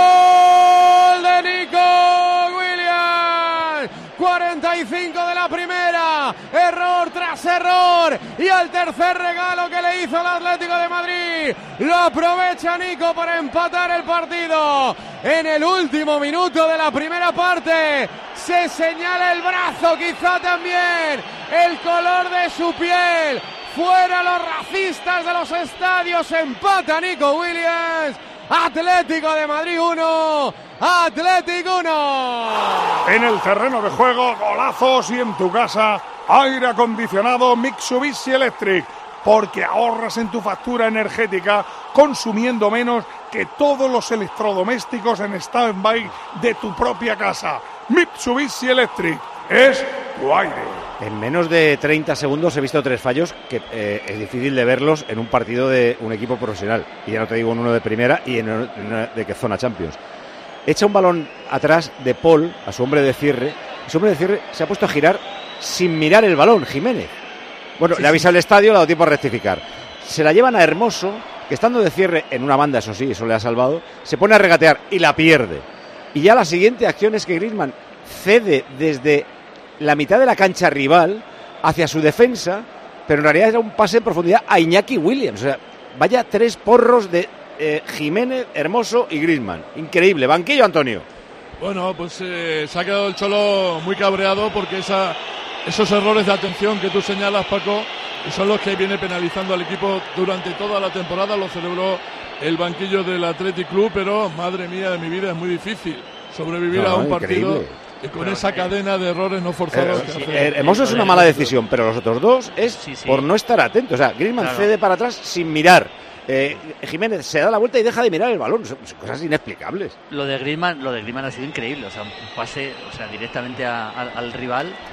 gol de Nico Williams. cuarenta y cinco de la primera. Error tras error. Y al tercer regalo que le hizo el Atlético de Madrid. Lo aprovecha Nico para empatar el partido. En el último minuto de la primera parte. Se señala el brazo, quizá también el color de su piel. Fuera los racistas de los estadios. Empata Nico Williams. Atlético de Madrid uno. Atlético uno. En el terreno de juego, golazos y en tu casa, aire acondicionado Mitsubishi Electric. Porque ahorras en tu factura energética consumiendo menos que todos los electrodomésticos en stand-by de tu propia casa. Mitsubishi Electric es tu aire. En menos de treinta segundos he visto tres fallos que eh, es difícil de verlos en un partido de un equipo profesional. Y ya no te digo en uno de primera y en una de que zona Champions. Echa un balón atrás de Paul a su hombre de cierre. Y su hombre de cierre se ha puesto a girar sin mirar el balón, Jiménez. Bueno, Sí, le avisa sí. el estadio, le ha dado tiempo a rectificar. Se la llevan a Hermoso, que estando de cierre en una banda, eso sí, eso le ha salvado, se pone a regatear y la pierde. Y ya la siguiente acción es que Griezmann cede desde la mitad de la cancha rival hacia su defensa, pero en realidad era un pase en profundidad a Iñaki Williams. O sea, vaya tres porros de eh, Jiménez, Hermoso y Griezmann. Increíble. Banquillo, Antonio. Bueno, pues eh, se ha quedado el Cholo muy cabreado porque esa, esos errores de atención que tú señalas, Paco, son los que viene penalizando al equipo durante toda la temporada. Lo celebró el banquillo del Athletic Club, pero madre mía de mi vida, es muy difícil sobrevivir No, a un increíble. partido y con esa cadena de errores no forzados. Eh, que sí, hace- eh, Hermoso es una mala decisión, pero los otros dos es por no estar atento. O sea, Griezmann Claro. cede para atrás sin mirar. Eh, Jiménez se da la vuelta y deja de mirar el balón. Son, son cosas inexplicables. Lo de Griezmann, lo de Griezmann ha sido increíble, o sea, un pase, o sea, directamente a- al, al rival.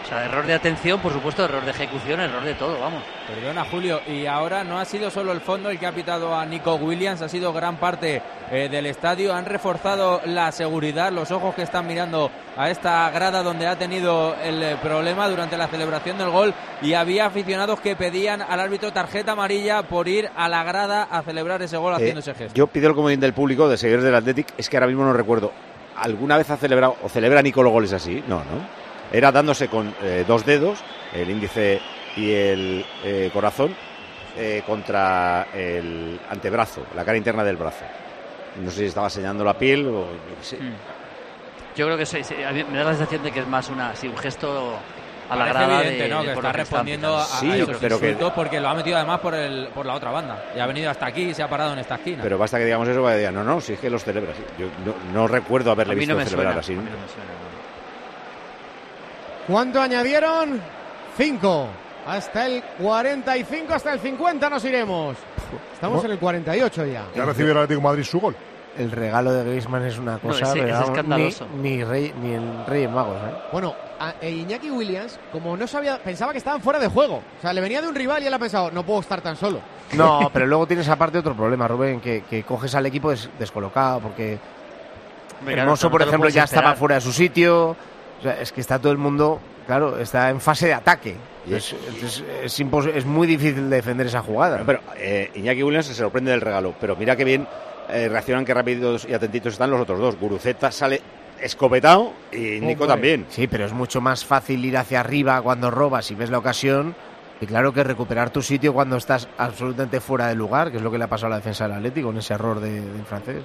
O sea, error de atención, por supuesto, error de ejecución, error de todo, vamos. Perdona, Julio, y ahora no ha sido solo el fondo el que ha pitado a Nico Williams, ha sido gran parte eh, del estadio. Han reforzado la seguridad, los ojos que están mirando a esta grada donde ha tenido el eh, problema durante la celebración del gol, y había aficionados que pedían al árbitro tarjeta amarilla por ir a la grada a celebrar ese gol haciendo Eh, ese gesto. yo pido el comodín del público, de seguidores del Athletic, es que ahora mismo no recuerdo. ¿Alguna vez ha celebrado o celebra Nico los goles así? No, ¿no? Era dándose con eh, dos dedos, el índice y el eh, corazón, eh, contra el antebrazo, la cara interna del brazo. No sé si estaba señalando la piel o... Sí. Yo creo que sí, sí, a mí me da la sensación de que es más una, sí, un gesto a la Parece grada evidente, de, ¿no? de Que por está lo que están respondiendo a, pitando. a Sí, esos pero que- insultos, porque lo ha metido además por, el, por la otra banda. Y ha venido hasta aquí y se ha parado en esta esquina. Pero basta que digamos eso para que digan, no, no, si es que los celebra así. Yo no, no recuerdo haberle A mí visto no me celebrar suena, así. a mí nunca. no me suena, no. ¿Cuánto añadieron? Cinco. Hasta el cuarenta y cinco, hasta el cincuenta nos iremos. Estamos en el cuarenta y ocho ya. Ya recibió el Atlético de Madrid su gol. El regalo de Griezmann es una cosa, es- es pero vamos, escandaloso. Ni, ni, rey, ni el Reyes Magos, ¿eh? Bueno, a, e Iñaki Williams, como no sabía, pensaba que estaban fuera de juego. O sea, le venía de un rival y él ha pensado, no puedo estar tan solo. No, pero luego tienes aparte otro problema, Rubén, que, que coges al equipo des- descolocado, porque Hombre, claro, Hermoso, no por te lo ejemplo, puedes ya esperar. estaba fuera de su sitio. O sea, es que está todo el mundo, claro, está en fase de ataque. Y Es, es, es, impos- es muy difícil defender esa jugada. Pero eh, Iñaki Williams se sorprende del regalo, pero mira qué bien eh, reaccionan, qué rápidos y atentitos están los otros dos. Guruceta sale escopetado y Nico Hombre. también. Sí, pero es mucho más fácil ir hacia arriba cuando robas y ves la ocasión. Y claro que recuperar tu sitio cuando estás absolutamente fuera de lugar, que es lo que le ha pasado a la defensa del Atlético con ese error de, del francés.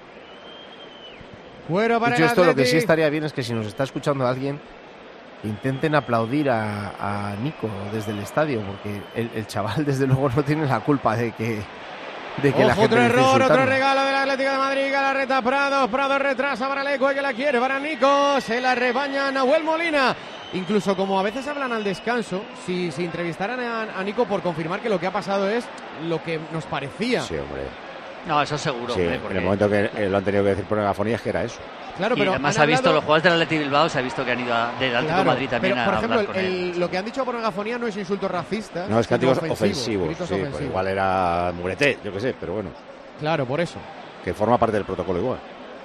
Fuera para Dicho el esto, lo que Atleti. sí estaría bien es que si nos está escuchando alguien, intenten aplaudir a, a Nico desde el estadio, porque el, el chaval desde luego no tiene la culpa de que, de que la Ojo, gente otro le esté error, otro insultando. regalo del Atlético de Madrid, Galarreta, Prado, Prado retrasa para Lecue que la quiere, para Nico, se la rebaña Nahuel Molina. Incluso como a veces hablan al descanso, si, si entrevistaran a, a Nico por confirmar que lo que ha pasado es lo que nos parecía. Sí, hombre. No, eso seguro, Sí, hombre, en porque... el momento que eh, lo han tenido que decir por megafonía es que era eso. Claro, y pero además han ha visto hablado- los jugadores del Atlético de Bilbao, se ha visto que han ido a- del Atlético de Claro, Madrid también pero, a por ejemplo, hablar con el- él. el- lo que han dicho por megafonía no es insultos racistas. No, es sino cánticos ofensivos. gritos Sí, pues ofensivos. igual era Mureté, yo qué sé, pero bueno, Claro, por eso. que forma parte del protocolo igual.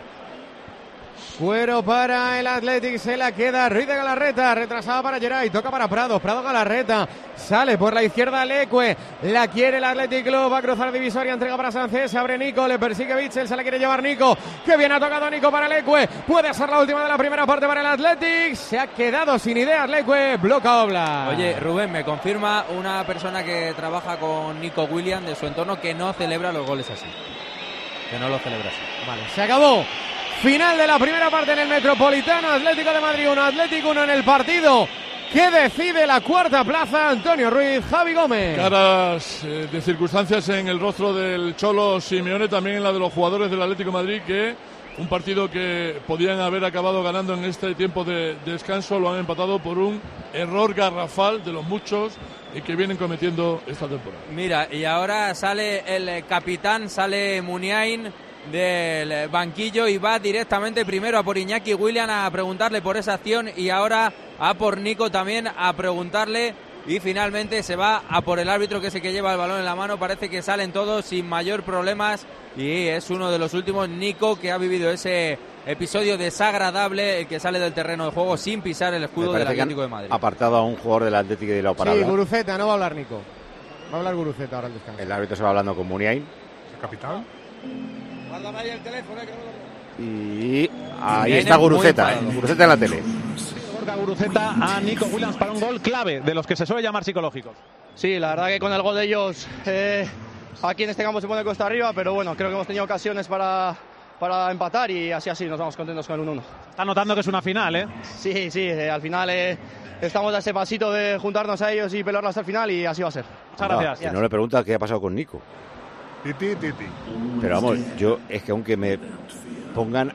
Cuero para el Athletic, se la queda Ruiz de Galarreta, retrasada para Geray, toca para Prado, Prado Galarreta, sale por la izquierda Lecue, la quiere el Athletic Club, va a cruzar divisoria, entrega para Sánchez, se abre Nico, le persigue Bitzel, se la quiere llevar Nico, que bien ha tocado Nico para Lecue, puede ser la última de la primera parte para el Athletic, se ha quedado sin ideas Lecue, bloca Oblak. Oye, Rubén, me confirma una persona que trabaja con Nico Williams de su entorno que no celebra los goles así. Que no los celebra así. Vale, se acabó. Final de la primera parte en el Metropolitano, Atlético de Madrid uno, Atlético uno en el partido que decide la cuarta plaza, Antonio Ruiz, Javi Gómez. Caras eh, de circunstancias en el rostro del Cholo Simeone, también en la de los jugadores del Atlético de Madrid, que un partido que podían haber acabado ganando en este tiempo de descanso lo han empatado por un error garrafal de los muchos y que vienen cometiendo esta temporada. Mira, y ahora sale el eh, capitán, sale Muniain del eh, banquillo y va directamente primero a por Iñaki Williams a preguntarle por esa acción y ahora a por Nico también a preguntarle y finalmente se va a por el árbitro que es el que lleva el balón en la mano. Parece que salen todos sin mayor problemas y es uno de los últimos, Nico, que ha vivido ese episodio desagradable, el que sale del terreno de juego sin pisar el escudo Me del parece que han Atlético de Madrid. apartado a un jugador del Atlético de la para Sí, hablar. Guruceta, no va a hablar Nico. Va a hablar Guruceta ahora al descanso. El árbitro se va hablando con Muniain. ¿El capitán? Guárdame ahí el teléfono, que Y ahí Viene está muy Guruceta, enfadado. Guruceta en la tele. Gorka Guruceta a Nico Williams para un gol clave, de los que se suele llamar psicológicos. Sí, la verdad que con el gol de ellos eh, aquí en este campo se pone costa arriba, pero bueno, creo que hemos tenido ocasiones para, para empatar y así así nos vamos contentos con el uno uno. Está notando que es una final, ¿eh? Sí, sí, eh, al final eh, estamos a ese pasito de juntarnos a ellos y pelearlo hasta el final y así va a ser. No, y no le pregunta qué ha pasado con Nico. Titi, titi. Pero vamos, yo es que aunque me pongan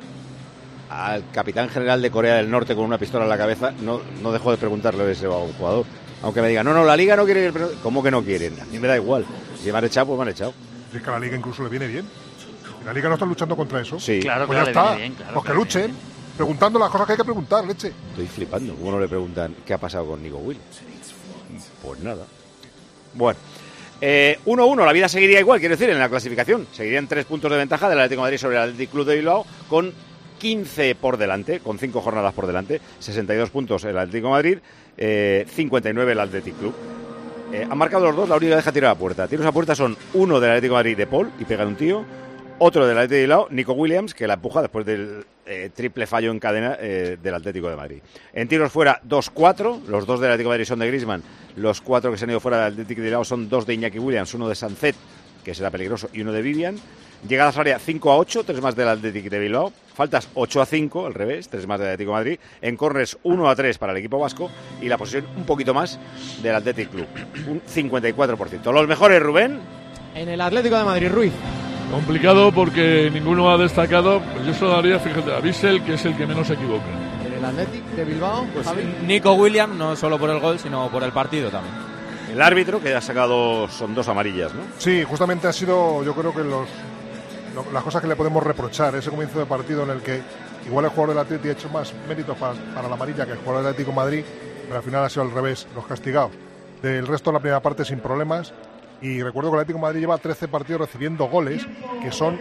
al capitán general de Corea del Norte con una pistola en la cabeza, no, no dejo de preguntarle a ese jugador. Aunque me digan, no, no, la Liga no quiere... pero ¿cómo que no quieren? A mí me da igual. Si me han echado, pues me han echado. Si es que a la Liga incluso le viene bien. La Liga no está luchando contra eso. Sí. Claro, pues claro, ya le está. viene bien, claro, pues que claro, luchen. preguntando las cosas que hay que preguntar, leche. Estoy flipando. ¿Cómo no le preguntan qué ha pasado con Nico Williams? Pues nada. Bueno. Eh, uno uno, la vida seguiría igual, quiero decir, en la clasificación. Seguirían tres puntos de ventaja del Atlético de Madrid sobre el Athletic Club de Bilbao, con quince por delante, con cinco jornadas por delante. sesenta y dos puntos el Atlético de Madrid, eh, cincuenta y nueve el Athletic Club. Eh, han marcado los dos, la única deja tiro a puerta. Tiros a puerta son uno del Atlético de Madrid de Paul, y pegan un tío. Otro del Atlético de Bilbao, Nico Williams, que la empuja después del eh, triple fallo en cadena eh, del Atlético de Madrid. En tiros fuera, dos cuatro. Los dos del Atlético de Madrid son de Griezmann. Los cuatro que se han ido fuera del Atlético de Bilbao son dos de Iñaki Williams, uno de Sancet, que será peligroso, y uno de Vivian. Llegadas al área cinco a ocho, tres más del Atlético de Bilbao. Faltas ocho a cinco, al revés, tres más del Atlético de Madrid. En corners uno a tres para el equipo vasco, y la posesión un poquito más del Athletic Club, un cincuenta y cuatro por ciento. Los mejores, Rubén. En el Atlético de Madrid, Ruiz. Complicado porque ninguno ha destacado. Pues yo solo daría, fíjate, a Bissell, que es el que menos se equivoca. En el Athletic de Bilbao, pues Javi. Nico Williams, no solo por el gol, sino por el partido también. El árbitro, que ha sacado, son dos amarillas, ¿no? Sí, justamente ha sido, yo creo que los lo, las cosas que le podemos reprochar, ese comienzo de partido en el que igual el jugador del Atlético ha hecho más méritos para, para la amarilla que el jugador del Atlético de Madrid, pero al final ha sido al revés, los castigados. Del resto de la primera parte sin problemas. Y recuerdo que el Atlético de Madrid lleva trece partidos recibiendo goles, que son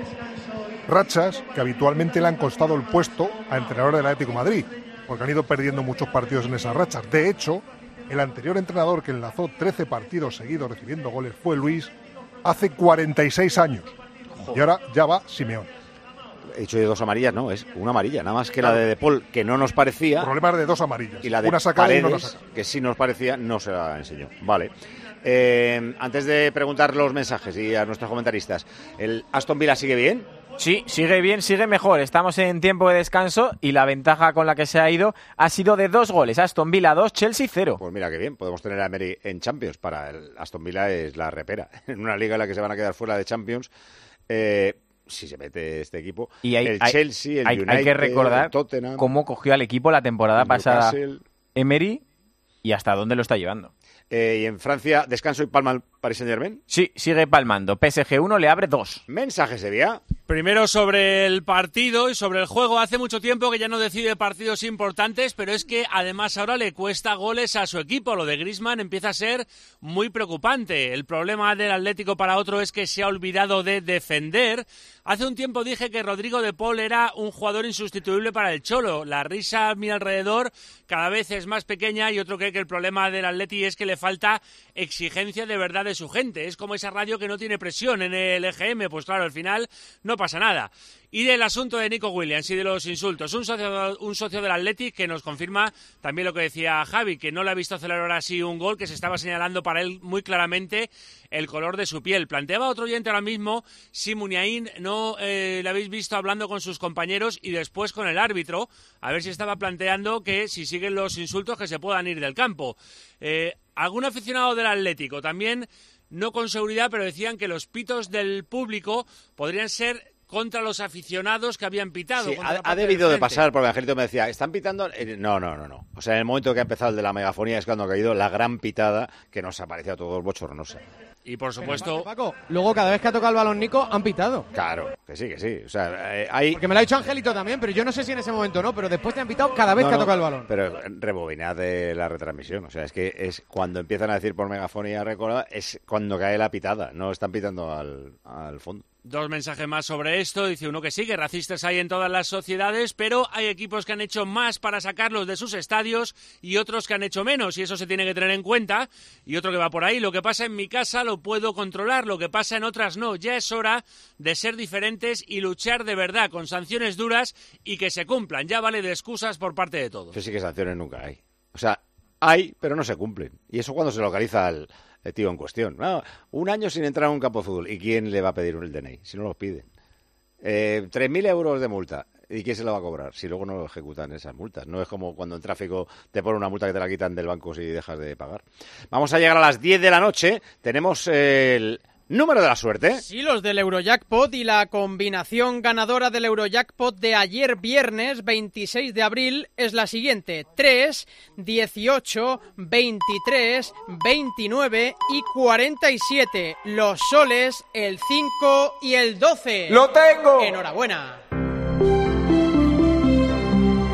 rachas que habitualmente le han costado el puesto a entrenador del Atlético de Madrid, porque han ido perdiendo muchos partidos en esas rachas. De hecho, el anterior entrenador que enlazó trece partidos seguidos recibiendo goles fue Luis hace cuarenta y seis años. Y ahora ya va Simeón. He dicho de dos amarillas, no, es una amarilla, nada más que claro. La de De Paul, que no nos parecía. Problemas de dos amarillas. Y la de una sacada Paredes, y no la saca. Que sí nos parecía, no se la enseñó. Vale. Eh, antes de preguntar los mensajes y a nuestros comentaristas, ¿el Aston Villa sigue bien? Sí, sigue bien, sigue mejor. Estamos en tiempo de descanso y la ventaja con la que se ha ido ha sido de dos goles. Aston Villa dos, Chelsea cero. Pues mira qué bien, podemos tener a Emery en Champions. Para el Aston Villa es la repera. En una liga en la que se van a quedar fuera de Champions, eh, si se mete este equipo, y hay, el hay, Chelsea, el hay, United, hay que recordar el Tottenham, cómo cogió al equipo la temporada pasada Newcastle, Emery y hasta dónde lo está llevando. Eh, y en Francia, descanso y palma el Paris Saint-Germain. Sí, sigue palmando. P S G uno, le abre dos. Mensajes de día. Primero sobre el partido y sobre el juego. Hace mucho tiempo que ya no decide partidos importantes, pero es que además ahora le cuesta goles a su equipo. Lo de Griezmann empieza a ser muy preocupante. El problema del Atlético para otro es que se ha olvidado de defender. Hace un tiempo dije que Rodrigo de Paul era un jugador insustituible para el Cholo. La risa a mi alrededor cada vez es más pequeña y otro cree que el problema del Atleti es que le falta exigencia de verdad de su gente. Es como esa radio que no tiene presión en el E G M. Pues claro, al final no pasa nada. Y del asunto de Nico Williams y de los insultos, un socio, un socio del Athletic que nos confirma también lo que decía Javi, que no le ha visto celebrar así un gol, que se estaba señalando para él muy claramente el color de su piel. Planteaba otro oyente ahora mismo si Muniain no eh, le habéis visto hablando con sus compañeros y después con el árbitro, a ver si estaba planteando que si siguen los insultos que se puedan ir del campo. Eh, algún aficionado del Atlético también, no con seguridad, pero decían que los pitos del público podrían ser contra los aficionados que habían pitado. Sí, ha, ha debido de pasar, porque Angelito me decía, ¿están pitando? No, no, no, no. O sea, en el momento que ha empezado el de la megafonía es cuando ha caído la gran pitada que nos ha parecido a todos bochornosa. Y por supuesto... Paco, luego cada vez que ha tocado el balón Nico, han pitado. Claro, que sí, que sí. O sea, eh, hay... Porque me lo ha dicho Angelito también, pero yo no sé si en ese momento no, pero después te han pitado cada vez no, que ha no, tocado el balón. Pero rebobinad de la retransmisión. O sea, es que es cuando empiezan a decir por megafonía recordada, es cuando cae la pitada. No están pitando al, al fondo. Dos mensajes más sobre esto. Dice uno que sí, que racistas hay en todas las sociedades, pero hay equipos que han hecho más para sacarlos de sus estadios y otros que han hecho menos, y eso se tiene que tener en cuenta. Y otro que va por ahí, lo que pasa en mi casa lo puedo controlar, lo que pasa en otras no. Ya es hora de ser diferentes y luchar de verdad, con sanciones duras y que se cumplan. Ya vale de excusas por parte de todos. Pero sí que sanciones nunca hay. O sea, hay, pero no se cumplen. Y eso cuando se localiza al... el tío en cuestión. No, un año sin entrar a un campo de fútbol. ¿Y quién le va a pedir el D N I? Si no lo piden. Eh, tres mil euros de multa. ¿Y quién se lo va a cobrar? Si luego no ejecutan esas multas. No es como cuando en tráfico te ponen una multa que te la quitan del banco si dejas de pagar. Vamos a llegar a las diez de la noche. Tenemos el... número de la suerte. Sí, los del Eurojackpot y la combinación ganadora del Eurojackpot de ayer viernes veintiséis de abril es la siguiente: tres, dieciocho, veintitrés, veintinueve y cuarenta y siete. Los soles, el cinco y el doce. ¡Lo tengo! ¡Enhorabuena!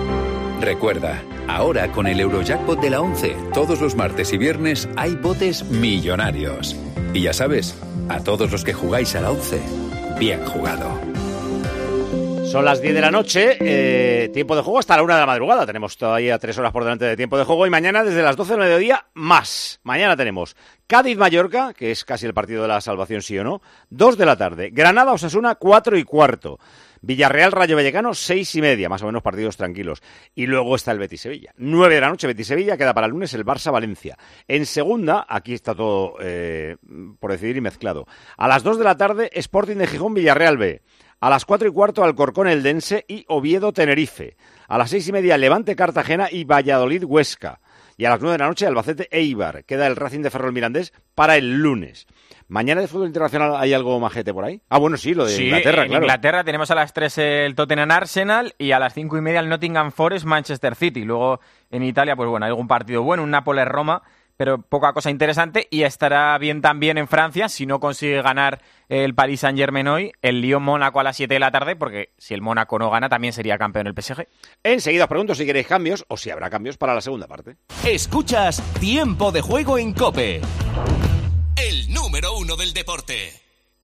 Recuerda, ahora con el Eurojackpot de la once, todos los martes y viernes hay botes millonarios. Y ya sabes, a todos los que jugáis a la once, bien jugado. Son las diez de la noche, eh, tiempo de juego hasta la una de la madrugada. Tenemos todavía tres horas por delante de tiempo de juego y mañana desde las doce del mediodía más. Mañana tenemos Cádiz-Mallorca, que es casi el partido de la salvación, sí o no, dos de la tarde. Granada-Osasuna, cuatro y cuarto. Villarreal-Rayo Vallecano, seis y media, más o menos partidos tranquilos. Y luego está el Betis-Sevilla. nueve de la noche, Betis-Sevilla, queda para el lunes el Barça-Valencia. En segunda, aquí está todo eh, por decidir y mezclado. A las dos de la tarde, Sporting de Gijón, Villarreal B. A las cuatro y cuarto, Alcorcón Eldense y Oviedo Tenerife. A las seis y media, Levante Cartagena y Valladolid Huesca. Y a las nueve de la noche, Albacete Eibar. Queda el Racing de Ferrol Mirandés para el lunes. ¿Mañana de fútbol internacional hay algo majete por ahí? Ah, bueno, sí, lo de sí, Inglaterra, en claro. Inglaterra tenemos a las tres el Tottenham Arsenal y a las cinco y media el Nottingham Forest Manchester City. Luego en Italia, pues bueno, hay algún partido bueno, un Nápoles Roma, pero poca cosa interesante. Y estará bien también en Francia, si no consigue ganar el Paris Saint-Germain hoy, el Lyon-Mónaco a las siete de la tarde, porque si el Mónaco no gana, también sería campeón el P S G. Enseguida os pregunto si queréis cambios o si habrá cambios para la segunda parte. Escuchas Tiempo de Juego en COPE. El número uno del deporte.